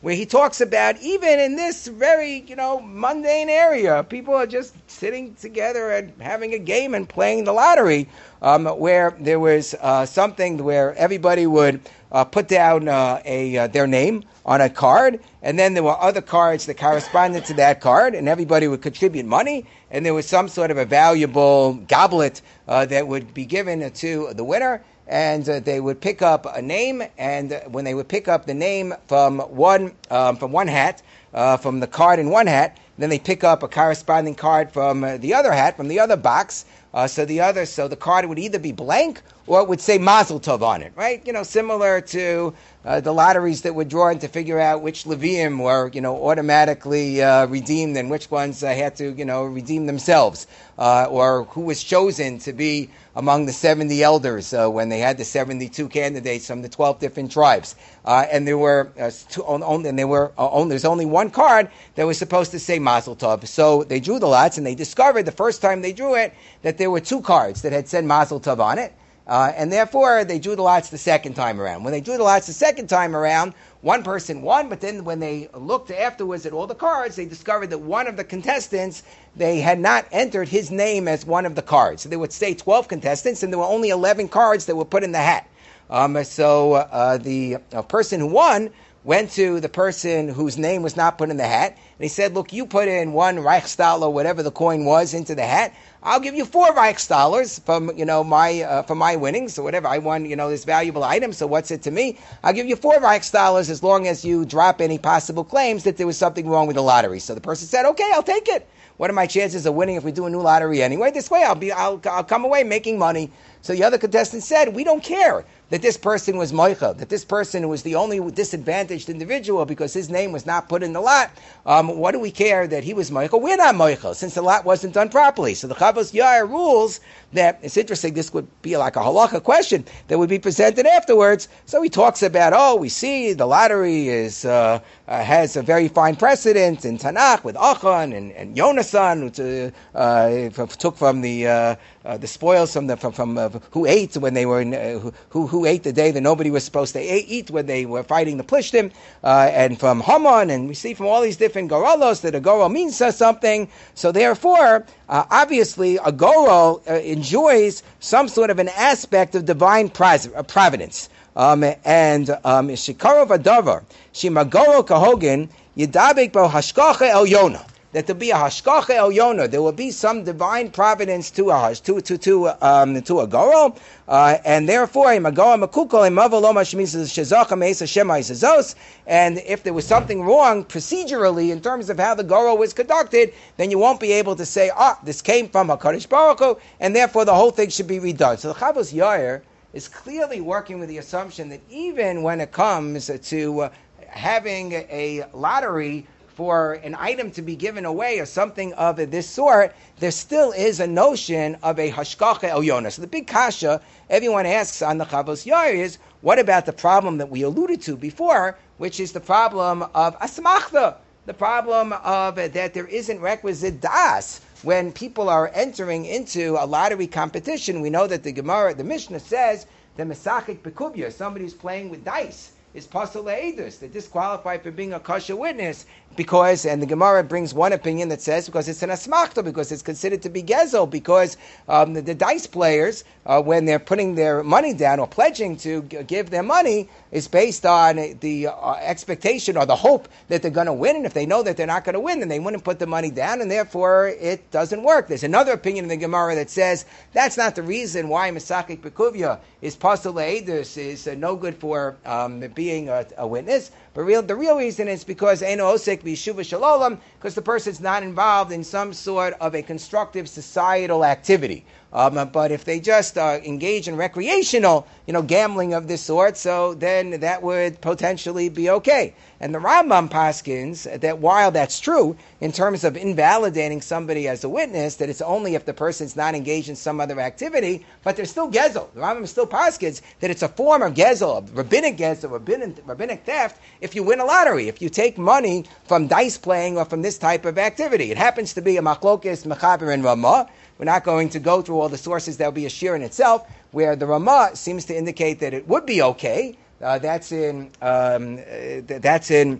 where he talks about even in this very, you know, mundane area, people are just sitting together and having a game and playing the lottery, um, where there was uh, something where everybody would uh, put down uh, a uh, their name on a card, and then there were other cards that corresponded to that card, and everybody would contribute money, and there was some sort of a valuable goblet uh, that would be given to the winner, and uh, they would pick up a name, and uh, when they would pick up the name from one um, from one hat, uh, from the card in one hat, then they pick up a corresponding card from uh, the other hat, from the other box. Uh, so the other, so the card would either be blank or it would say Mazel Tov on it, right? You know, similar to uh, the lotteries that were drawn to figure out which Levium were, you know, automatically uh, redeemed and which ones uh, had to, you know, redeem themselves, uh, or who was chosen to be among the seventy elders uh, when they had the seventy-two candidates from the twelve different tribes, uh, and there were uh, two, only, and there were uh, only, there's only one card that was supposed to say Mazel Tov. So they drew the lots, and they discovered the first time they drew it that there were two cards that had said Mazel Tov on it. Uh, and therefore, they drew the lots the second time around. When they drew the lots the second time around, one person won, but then when they looked afterwards at all the cards, they discovered that one of the contestants, they had not entered his name as one of the cards. So they would say twelve contestants, and there were only eleven cards that were put in the hat. Um, so uh, the uh, person who won went to the person whose name was not put in the hat, and he said, look, you put in one Reichstal or whatever the coin was into the hat. I'll give you four Reichsdollars from, you know, my, uh, from my winnings, or whatever. I won, you know, this valuable item, so what's it to me? I'll give you four Reichsdollars as long as you drop any possible claims that there was something wrong with the lottery. So the person said, okay, I'll take it. What are my chances of winning if we do a new lottery anyway? This way I'll be, I'll, I'll come away making money. So the other contestant said, we don't care that this person was moicha, that this person was the only disadvantaged individual because his name was not put in the lot. Um, what do we care that he was moicha? We're not moicha, since the lot wasn't done properly. So the Chavos Yair rules that, it's interesting, this would be like a halacha question that would be presented afterwards. So he talks about, oh, we see the lottery is uh, uh, has a very fine precedent in Tanakh with Achan and, and Yonasan, who uh, took from the uh, uh, the spoils from the from, from uh, who ate when they were in, uh, who who ate the day that nobody was supposed to eat when they were fighting the Plishtim, uh, and from Haman, and we see from all these different goralos that a goral means something. So therefore, uh, obviously, a goral uh, enjoys some sort of an aspect of divine providence. Um, and Shikarov Adavar, Shimagoro Kahogin, Yidabik Bo Hashkacha El Yonah. That there be a hashkacha el yonah, there will be some divine providence to a to to to um to a goro, uh, and therefore a magora makukol and mavaloma shemisa shezacha meisa shema isazos. And if there was something wrong procedurally in terms of how the goro was conducted, then you won't be able to say, ah, this came from Hakadosh Baruch Hu, and therefore the whole thing should be redone. So the Chavos Yair is clearly working with the assumption that even when it comes to uh, having a lottery for an item to be given away or something of this sort, there still is a notion of a hashkacha el yonah. So the big kasha everyone asks on the Chavos Yair is, what about the problem that we alluded to before, which is the problem of asmachta, the problem of uh, that there isn't requisite das when people are entering into a lottery competition. We know that the Gemara, the Mishnah says, the mesachik bekubya, somebody who's playing with dice, is pasal le'edus, that disqualified for being a kosher witness, because, and the Gemara brings one opinion that says, because it's an asmachta, because it's considered to be gezel, because um, the, the dice players, uh, when they're putting their money down or pledging to g- give their money, is based on the uh, expectation or the hope that they're going to win, and if they know that they're not going to win, then they wouldn't put the money down, and therefore it doesn't work. There's another opinion in the Gemara that says that's not the reason why Mesachik Bekuvya is pasal le'edus, is uh, no good for um, being a, a witness. But real, the real reason is because Eino Osek B'Yeshuva Shalom, because the person's not involved in some sort of a constructive societal activity. Um, but if they just uh, engage in recreational, you know, gambling of this sort, so then that would potentially be okay. And the Rambam paskins that while that's true in terms of invalidating somebody as a witness, that it's only if the person's not engaged in some other activity, but there's still gezel. The Rambam still paskins that it's a form of gezel, of rabbinic gezel, rabbinic, rabbinic theft, if you win a lottery, if you take money from dice playing or from this type of activity. It happens to be a machlokes mechaber and Ramah. We're not going to go through all the sources. That will be a shir in itself, where the Ramah seems to indicate that it would be okay. Uh, that's in um, uh, that's in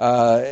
uh,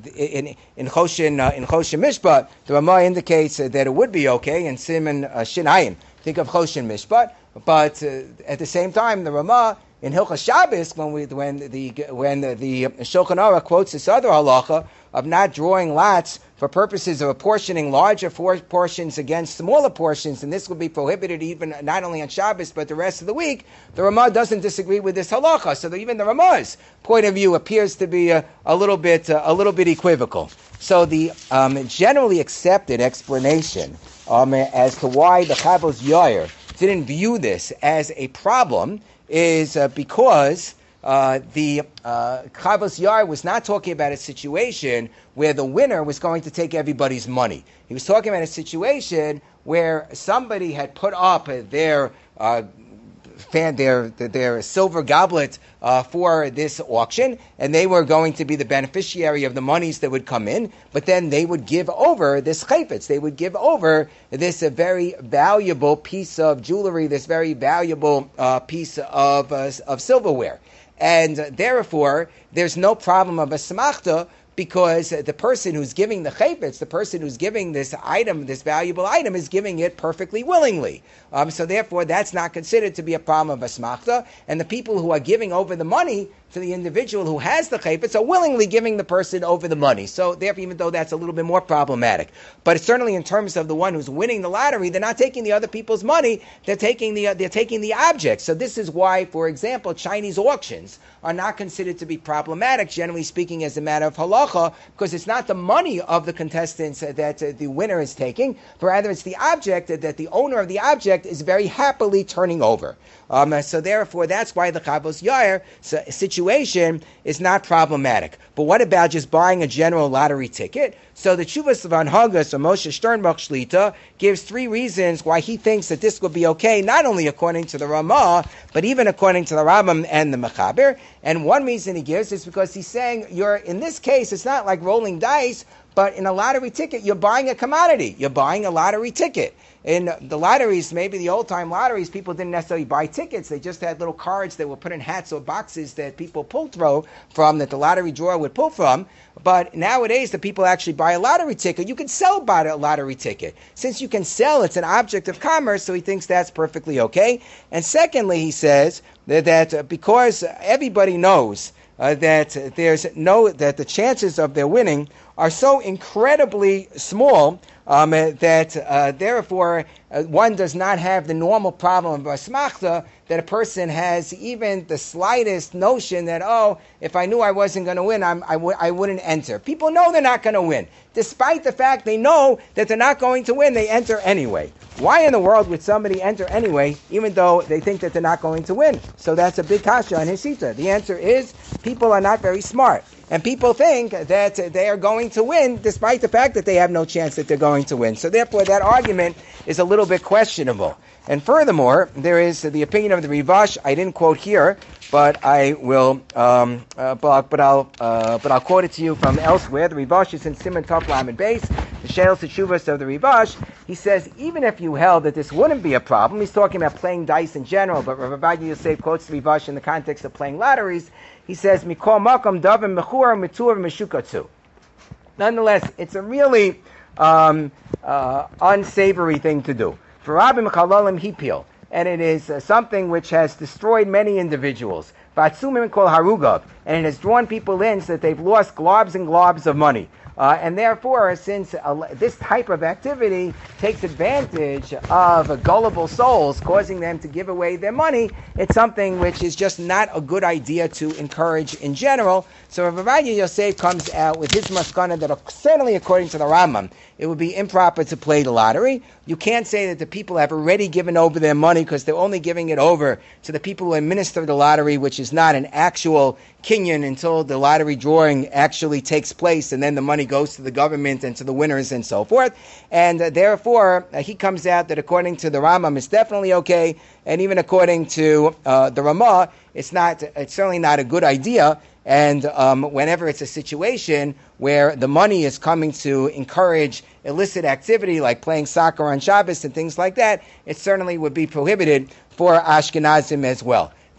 in in Choshen uh, in Choshen Mishpat, the Ramah indicates uh, that it would be okay in Siman uh, Shin Ayin. Think of Choshen Mishpat, but uh, at the same time, the Ramah in Hilchas Shabbos, when we when the when the, the Shulchan Aruch quotes this other halacha of not drawing lots for purposes of apportioning larger for portions against smaller portions, and this will be prohibited even not only on Shabbos but the rest of the week, the Ramah doesn't disagree with this halacha. So that even the Ramah's point of view appears to be a, a little bit uh, a little bit equivocal. So the um, generally accepted explanation um, as to why the Chavos Yair didn't view this as a problem is uh, because uh, the uh, Chavos Yair was not talking about a situation where the winner was going to take everybody's money. He was talking about a situation where somebody had put up their uh, fan, their their silver goblet uh, for this auction, and they were going to be the beneficiary of the monies that would come in. But then they would give over this chayfetz. They would give over this uh, very valuable piece of jewelry, this very valuable uh, piece of uh, of silverware, and uh, therefore there's no problem of a smachta, because the person who's giving the chayfetz, the person who's giving this item, this valuable item, is giving it perfectly willingly. Um, so therefore, that's not considered to be a problem of asmachta. And the people who are giving over the money to the individual who has the chayfetz are willingly giving the person over the money. So therefore, even though that's a little bit more problematic, but it's certainly in terms of the one who's winning the lottery, they're not taking the other people's money; they're taking the uh, they're taking the object. So this is why, for example, Chinese auctions are not considered to be problematic, generally speaking, as a matter of halacha, because it's not the money of the contestants that uh, the winner is taking, but rather it's the object that, that the owner of the object is very happily turning over. Um, so therefore, that's why the Chavos Yair situation is not problematic. But what about just buying a general lottery ticket? So the Tshuvas of Anhagas, or Moshe Sternbach Shlita, gives three reasons why he thinks that this will be okay, not only according to the Ramah, but even according to the Rambam and the Mechaber. And one reason he gives is because he's saying, you're in this case, it's not like rolling dice, but in a lottery ticket, you're buying a commodity. You're buying a lottery ticket. In the lotteries, maybe the old-time lotteries, people didn't necessarily buy tickets. They just had little cards that were put in hats or boxes that people pulled through from, that the lottery drawer would pull from. But nowadays, the people actually buy a lottery ticket. You can sell buy a lottery ticket. Since you can sell, it's an object of commerce, so he thinks that's perfectly okay. And secondly, he says that, that because everybody knows uh, that there's no that the chances of their winning are so incredibly small um, that uh, therefore uh, one does not have the normal problem of asmachta, that a person has even the slightest notion that, oh, if I knew I wasn't going to win, I'm, I, w- I wouldn't enter. People know they're not going to win. Despite the fact they know that they're not going to win, they enter anyway. Why in the world would somebody enter anyway, even though they think that they're not going to win? So that's a big kasha on his sita. The answer is people are not very smart. And people think that they are going to win despite the fact that they have no chance that they're going to win. So therefore, that argument is a little bit questionable. And furthermore, there is the opinion of the Rivash. I didn't quote here, but I will. Um, uh, but, but I'll. Uh, but I'll quote it to you from elsewhere. The Rivash is in Siman Tov Lamed Beis. The Sheil Teshuvos of the Rivash. He says even if you held that this wouldn't be a problem, he's talking about playing dice in general. But Rav Ovadia Yosef quotes the Rivash in the context of playing lotteries. He says Mikol Makom Davim Mechur Mitur Meshukatzu. Nonetheless, it's a really um, uh, unsavory thing to do. For Rabbi Mechalalim Hipil, and it is uh, something which has destroyed many individuals. Vatsumim Kol Harugav, and it has drawn people in so that they've lost globs and globs of money. Uh, and therefore, since uh, this type of activity takes advantage of uh, gullible souls, causing them to give away their money, it's something which is just not a good idea to encourage in general. So Rav Ovadia Yosef comes out with his maskana that certainly according to the Rambam, it would be improper to play the lottery. You can't say that the people have already given over their money because they're only giving it over to the people who administer the lottery, which is not an actual kinyan until the lottery drawing actually takes place, and then the money goes to the government and to the winners and so forth. And uh, therefore, uh, he comes out that according to the Rambam, it's definitely okay, and even according to uh, the Ramah, it's not. It's certainly not a good idea. And um, whenever it's a situation where the money is coming to encourage illicit activity like playing soccer on Shabbos and things like that, it certainly would be prohibited for Ashkenazim as well.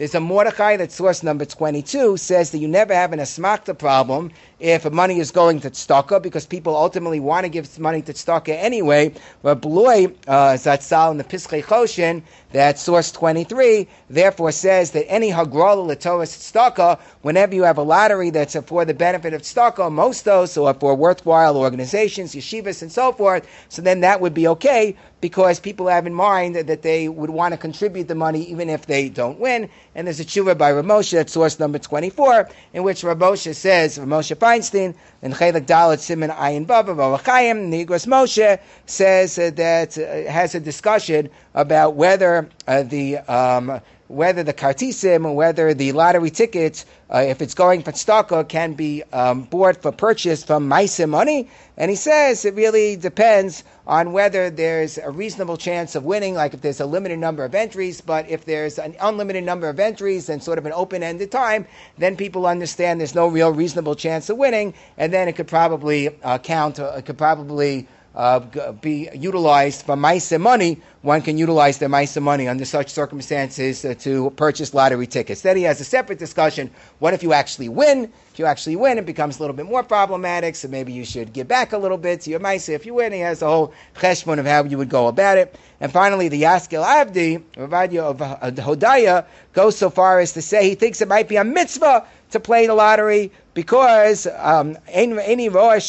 There's a Mordechai that's source number twenty-two, says that you never have an asmakta problem if money is going to tzedakah, because people ultimately want to give money to tzedakah anyway. But Bloy uh, Zatzal in the Pischei Choshen, that's source twenty-three, therefore says that any hagrala l'toras tzedakah, whenever you have a lottery that's for the benefit of tzedakah, mostos, or for worthwhile organizations, yeshivas, and so forth, so then that would be okay, because people have in mind that they would want to contribute the money even if they don't win. And there's a tshuva by Rav Moshe at source number twenty-four, in which Rav Moshe says, Rav Moshe Feinstein, in Chelek Dalet Siman Ayin Vav of Orachayim, Nigros Moshe says uh, that uh, has a discussion about whether uh, the um, whether the kartisim, whether the lottery tickets, uh, if it's going for tzedakah, can be um, bought for purchase from maisa money. And he says it really depends on whether there's a reasonable chance of winning, like if there's a limited number of entries. But if there's an unlimited number of entries and sort of an open-ended time, then people understand there's no real reasonable chance of winning, and then it could probably uh, count, uh, it could probably Uh, be utilized for maisa money. One can utilize their maisa money under such circumstances uh, to purchase lottery tickets. Then he has a separate discussion. What if you actually win? If you actually win, it becomes a little bit more problematic, so maybe you should give back a little bit to your maisa if you win. He has a whole cheshbon of how you would go about it. And finally, the Yaskel Avdi, Ravadia of Hodaya, goes so far as to say he thinks it might be a mitzvah to play the lottery, because um, any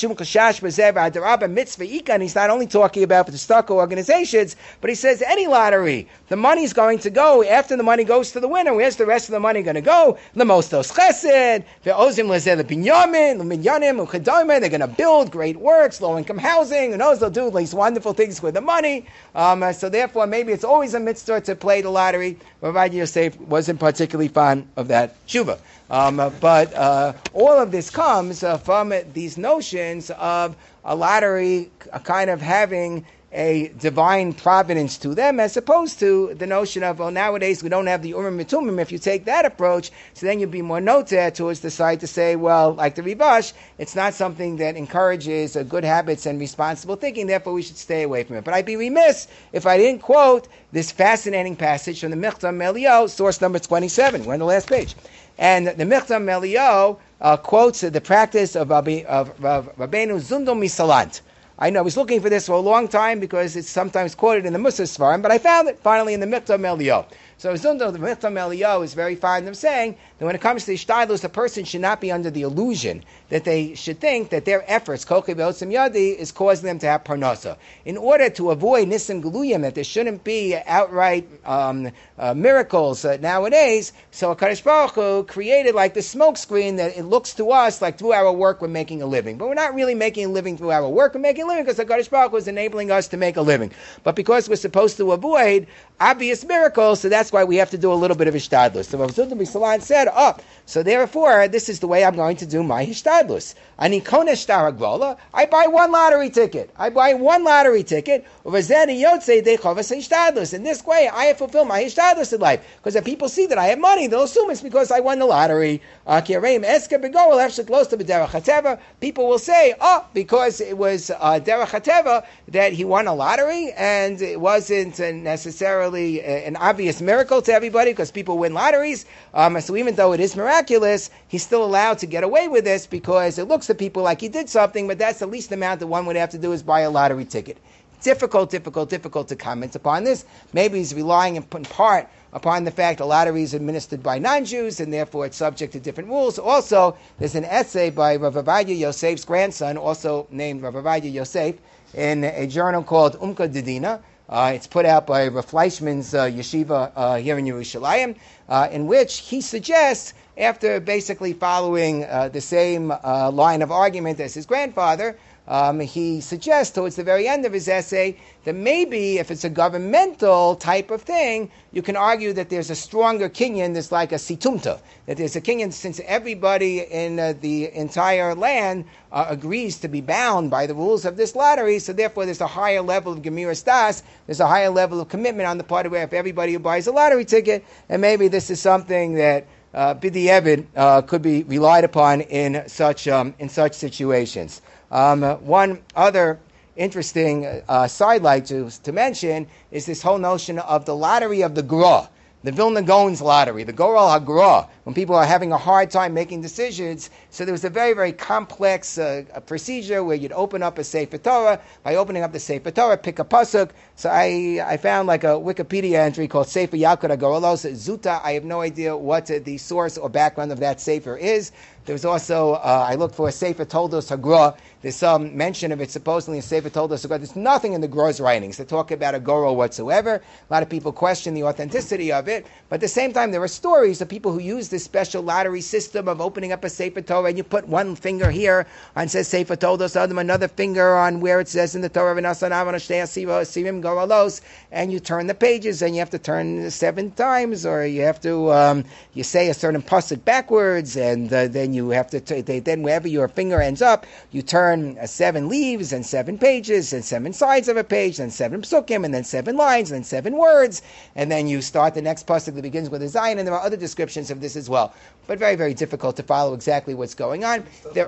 mitzvah ikan, he's not only talking about the tzedakah organizations, but he says any lottery, the money's going to go, after the money goes to the winner, where's the rest of the money going to go? Lemostos chesed, ve'ozim lezer lebinyamin, leminyanim, uchedomer, they're going to build great works, low-income housing, and those they'll do these wonderful things with the money. Um, so therefore, maybe it's always a mitzvah to play the lottery. Rabbi Yosef wasn't particularly fond of that tshuva. Um, but uh, all of this comes uh, from these notions of a lottery a kind of having a divine providence to them, as opposed to the notion of, well, nowadays we don't have the Urim and Tumim. If you take that approach, so then you'd be more noted towards the side to say, well, like the Rivash, it's not something that encourages uh, good habits and responsible thinking, therefore we should stay away from it. But I'd be remiss if I didn't quote this fascinating passage from the Michtam Melio, source number twenty-seven. We're on the last page. And the Michtam Melio uh, quotes uh, the practice of, Rabbi, of, of Rabbeinu Zundel Misalant. I know I was looking for this for a long time because it's sometimes quoted in the Mussar Svarim, but I found it finally in the Michtam Melio. So Zundel, the Michtam Melio, is very fond of saying that when it comes to Ishtadlus, a person should not be under the illusion that they should think that their efforts, Kochi Be'otzim Yadi, is causing them to have Parnasa. In order to avoid Nisim Geluyim, that there shouldn't be outright um, uh, miracles uh, nowadays, so HaKadosh Baruch Hu created like the smoke screen that it looks to us like through our work we're making a living. But we're not really making a living through our work, we're making a living because HaKadosh Baruch Hu is enabling us to make a living. But because we're supposed to avoid obvious miracles, so that's why we have to do a little bit of Ishtadlus. So Rav Zundel Misalant said, oh, so therefore, this is the way I'm going to do my Ishtadlus. Ani konesh shtar hagrola, I buy one lottery ticket. I buy one lottery ticket. In this way, I have fulfilled my Ishtadlus in life. Because if people see that I have money, they'll assume it's because I won the lottery. People will say, oh, because it was uh, Derech HaTeva that he won a lottery, and it wasn't uh, necessarily uh, an obvious miracle to everybody, because people win lotteries. Um, so even though it is miraculous, he's still allowed to get away with this, because it looks to people like he did something, but that's the least amount that one would have to do is buy a lottery ticket. Difficult, difficult, difficult to comment upon this. Maybe he's relying in part upon the fact a lottery is administered by non-Jews, and therefore it's subject to different rules. Also, there's an essay by Rav Avadia Yosef's grandson, also named Rav Avadia Yosef, in a journal called Umka Dedina. Uh, it's put out by Rav Fleischman's uh, yeshiva uh, here in Yerushalayim, uh, in which he suggests, after basically following uh, the same uh, line of argument as his grandfather, Um, he suggests towards the very end of his essay that maybe if it's a governmental type of thing, you can argue that there's a stronger kinyan, there's like a situmta, that there's a kinyan since everybody in uh, the entire land uh, agrees to be bound by the rules of this lottery, so therefore there's a higher level of gemiras das, there's a higher level of commitment on the part of where if everybody who buys a lottery ticket, and maybe this is something that uh, Bidi Evid uh, could be relied upon in such um, in such situations. Um, uh, one other interesting uh, sidelight to, to mention is this whole notion of the lottery of the Gra. the Vilna Gaon's lottery, the Goral Hagra, when people are having a hard time making decisions. So there was a very, very complex uh, a procedure where you'd open up a Sefer Torah. By opening up the Sefer Torah, pick a pasuk. So I I found like a Wikipedia entry called Sefer Yalkut HaGoralos Zuta. I have no idea what uh, the source or background of that Sefer is. There was also, uh, I looked for a Sefer Toldos Hagra. There's some mention of it supposedly in Sefer Toldos Hagra. There's nothing in the Gra's writings that talk about a Goro whatsoever. A lot of people question the authenticity of it. But at the same time, there are stories of people who use this special lottery system of opening up a Sefer Torah, and you put one finger here on says Sefer Toldos Adam, another finger on where it says in the Torah, and you turn the pages, and you have to turn seven times, or you have to, um, you say a certain pasuk backwards, and uh, then you have to, t- they, then wherever your finger ends up, you turn uh, seven leaves, and seven pages, and seven sides of a page, and seven psukim, and then seven lines, and then seven words, and then you start the next pasuk that begins with a Zion, and there are other descriptions of this as well. But very, very difficult to follow exactly what's going on. There,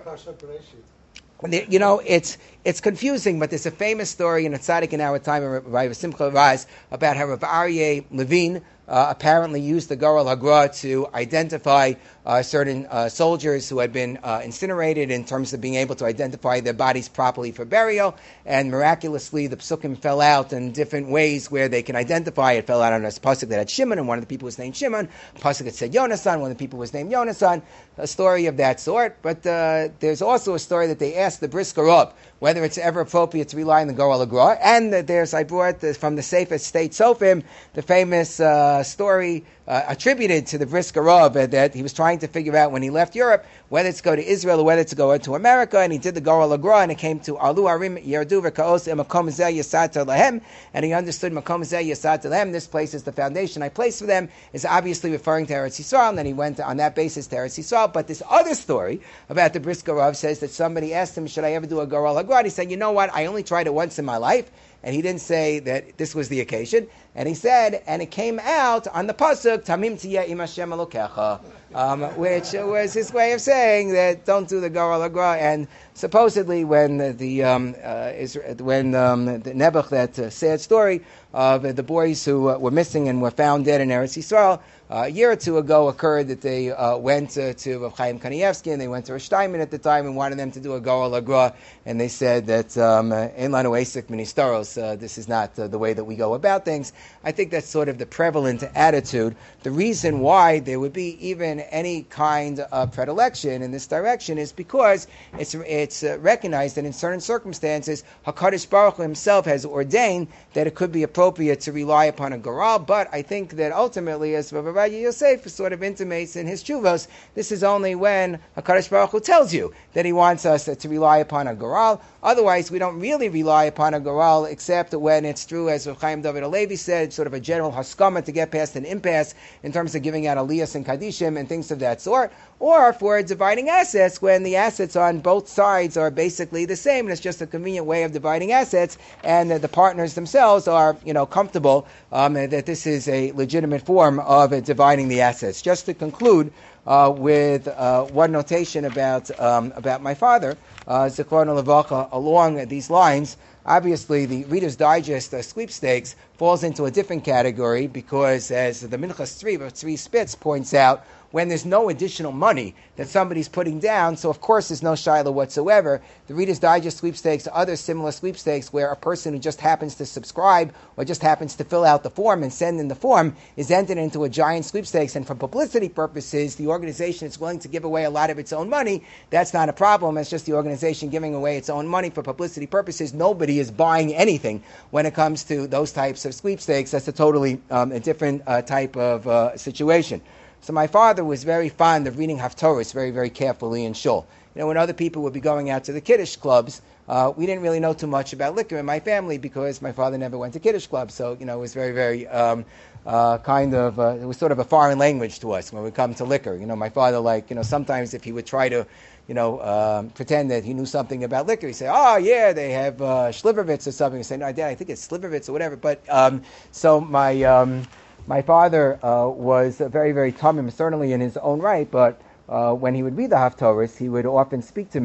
you know, it's it's confusing, but there's a famous story in a tzaddik in our time, Rabbi Simcha Raz, about how Rav Aryeh Levine uh, apparently used the Goral Hagra to identify uh, certain uh, soldiers who had been uh, incinerated in terms of being able to identify their bodies properly for burial, and miraculously the psukim fell out in different ways where they can identify. It fell out on a pasuk that had Shimon, and one of the people was named Shimon. A pasuk that said Yonasan, one of the people was named Yonasan. A story of that sort. But uh, there's also a story that they asked the Brisker Rav whether it's ever appropriate to rely on the Goral Hagra. And uh, there's, I brought the, from the Sefer State Sofim, the famous uh, story uh, attributed to the Brisker Rav uh, that he was trying to figure out when he left Europe whether to go to Israel or whether to go to America, and he did the Goral Hagra, and it came to Alu Arim Yerdu V'Kaos Makom Zeh Yasat Lahem, and he understood Makom Zeh Yasat Lahem. This place is the foundation I placed for them, is obviously referring to Eretz Yisrael, and then he went on that basis to Eretz Yisrael. But this other story about the Brisker Rav says that somebody asked him, should I ever do a Goral Hagra? He said, you know what, I only tried it once in my life, and he didn't say that this was the occasion. And he said, and it came out on the pasuk, Tamim Tiyeh Im Hashem Elokecha, um, which was his way of saying that don't do the Goral Hagra. And supposedly, when the, the um, uh, Israel, when um, the Nebuch, that uh, sad story of uh, the boys who uh, were missing and were found dead in Eretz Yisrael, Uh, a year or two ago occurred that they uh, went uh, to Rav Chaim Kanievsky, and they went to Rosh Steinman at the time and wanted them to do a Goral Hagra, and they said that Ein Lanu Esek Ministaros, this is not uh, the way that we go about things. I think that's sort of the prevalent attitude. The reason why there would be even any kind of predilection in this direction is because it's it's uh, recognized that in certain circumstances, HaKadosh Baruch Hu himself has ordained that it could be appropriate to rely upon a Goral, but I think that ultimately, as Rav Rabbi Yosef sort of intimates in his Chuvos, this is only when HaKadosh Baruch Hu tells you that he wants us to rely upon a Goral. Otherwise, we don't really rely upon a Goral except when it's true, as Rav Chaim David Alevi said, sort of a general haskama to get past an impasse in terms of giving out aliyahs and kadishim and things of that sort, or for dividing assets when the assets on both sides are basically the same, and it's just a convenient way of dividing assets, and uh, the partners themselves are, you know, comfortable um, that this is a legitimate form of uh, dividing the assets. Just to conclude uh, with uh, one notation about um, about my father, uh, Zichrono Levacha, along these lines. Obviously, the Reader's Digest uh, sweepstakes falls into a different category because, as the Minchas Tzri, Tzri Spitz points out, when there's no additional money that somebody's putting down, so of course there's no shiloh whatsoever. The Reader's Digest sweepstakes, other similar sweepstakes where a person who just happens to subscribe or just happens to fill out the form and send in the form is entered into a giant sweepstakes, and for publicity purposes, the organization is willing to give away a lot of its own money. That's not a problem. It's just the organization giving away its own money for publicity purposes. Nobody is buying anything when it comes to those types of sweepstakes. That's a totally um, a different uh, type of uh, situation. So my father was very fond of reading Haftorahs very, very carefully in shul. You know, when other people would be going out to the Kiddush clubs, uh, we didn't really know too much about liquor in my family because my father never went to Kiddush clubs. So, you know, it was very, very um, uh, kind of, uh, it was sort of a foreign language to us when we come to liquor. You know, my father, like, you know, sometimes if he would try to, you know, um, pretend that he knew something about liquor, he'd say, oh, yeah, they have uh, Slivovitz or something. He'd say, no, Dad, I think it's Slivovitz or whatever. But, um, so my... Um, My father uh, was very, very tamim, certainly in his own right, but uh, when he would read the Haftorahs, he would often speak to me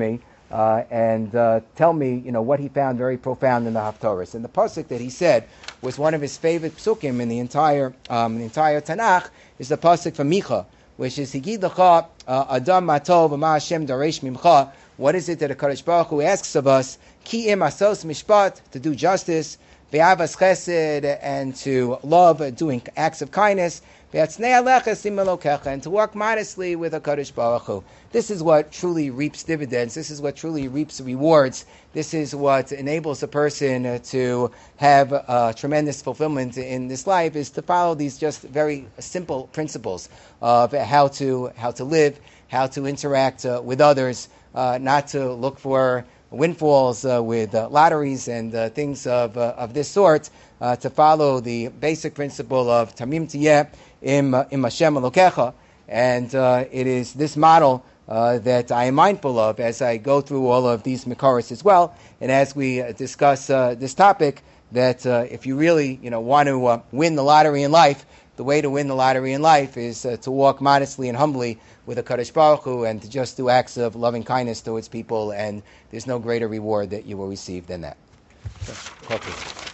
uh, and uh, tell me, you know, what he found very profound in the Haftorahs. And the pasuk that he said was one of his favorite psukim in the entire um, the entire Tanakh is the pasuk from Micha, which is Higid Lecha Adam Matov V'ma Hashem Daresh Mimcha. What is it that a Kadosh Baruch Hu asks of us? Ki im asos mishpat, to do justice, ve'avas chesed, and to love, uh, doing acts of kindness, ve'atznei alecha sim elokecha, and to walk modestly with a Kadosh Baruch Hu. This is what truly reaps dividends. This is what truly reaps rewards. This is what enables a person uh, to have uh, tremendous fulfillment in this life, is to follow these just very simple principles of how to how to live, how to interact uh, with others, uh, not to look for windfalls uh, with uh, lotteries and uh, things of uh, of this sort, uh, to follow the basic principle of Tamim Tiyeh im im Hashem Elokecha, and uh, it is this model uh, that I am mindful of as I go through all of these Mikoros as well, and as we uh, discuss uh, this topic. That uh, if you really you know want to uh, win the lottery in life, the way to win the lottery in life is uh, to walk modestly and humbly with a Kadosh Baruch Hu, and to just do acts of loving kindness towards people, and there's no greater reward that you will receive than that. So,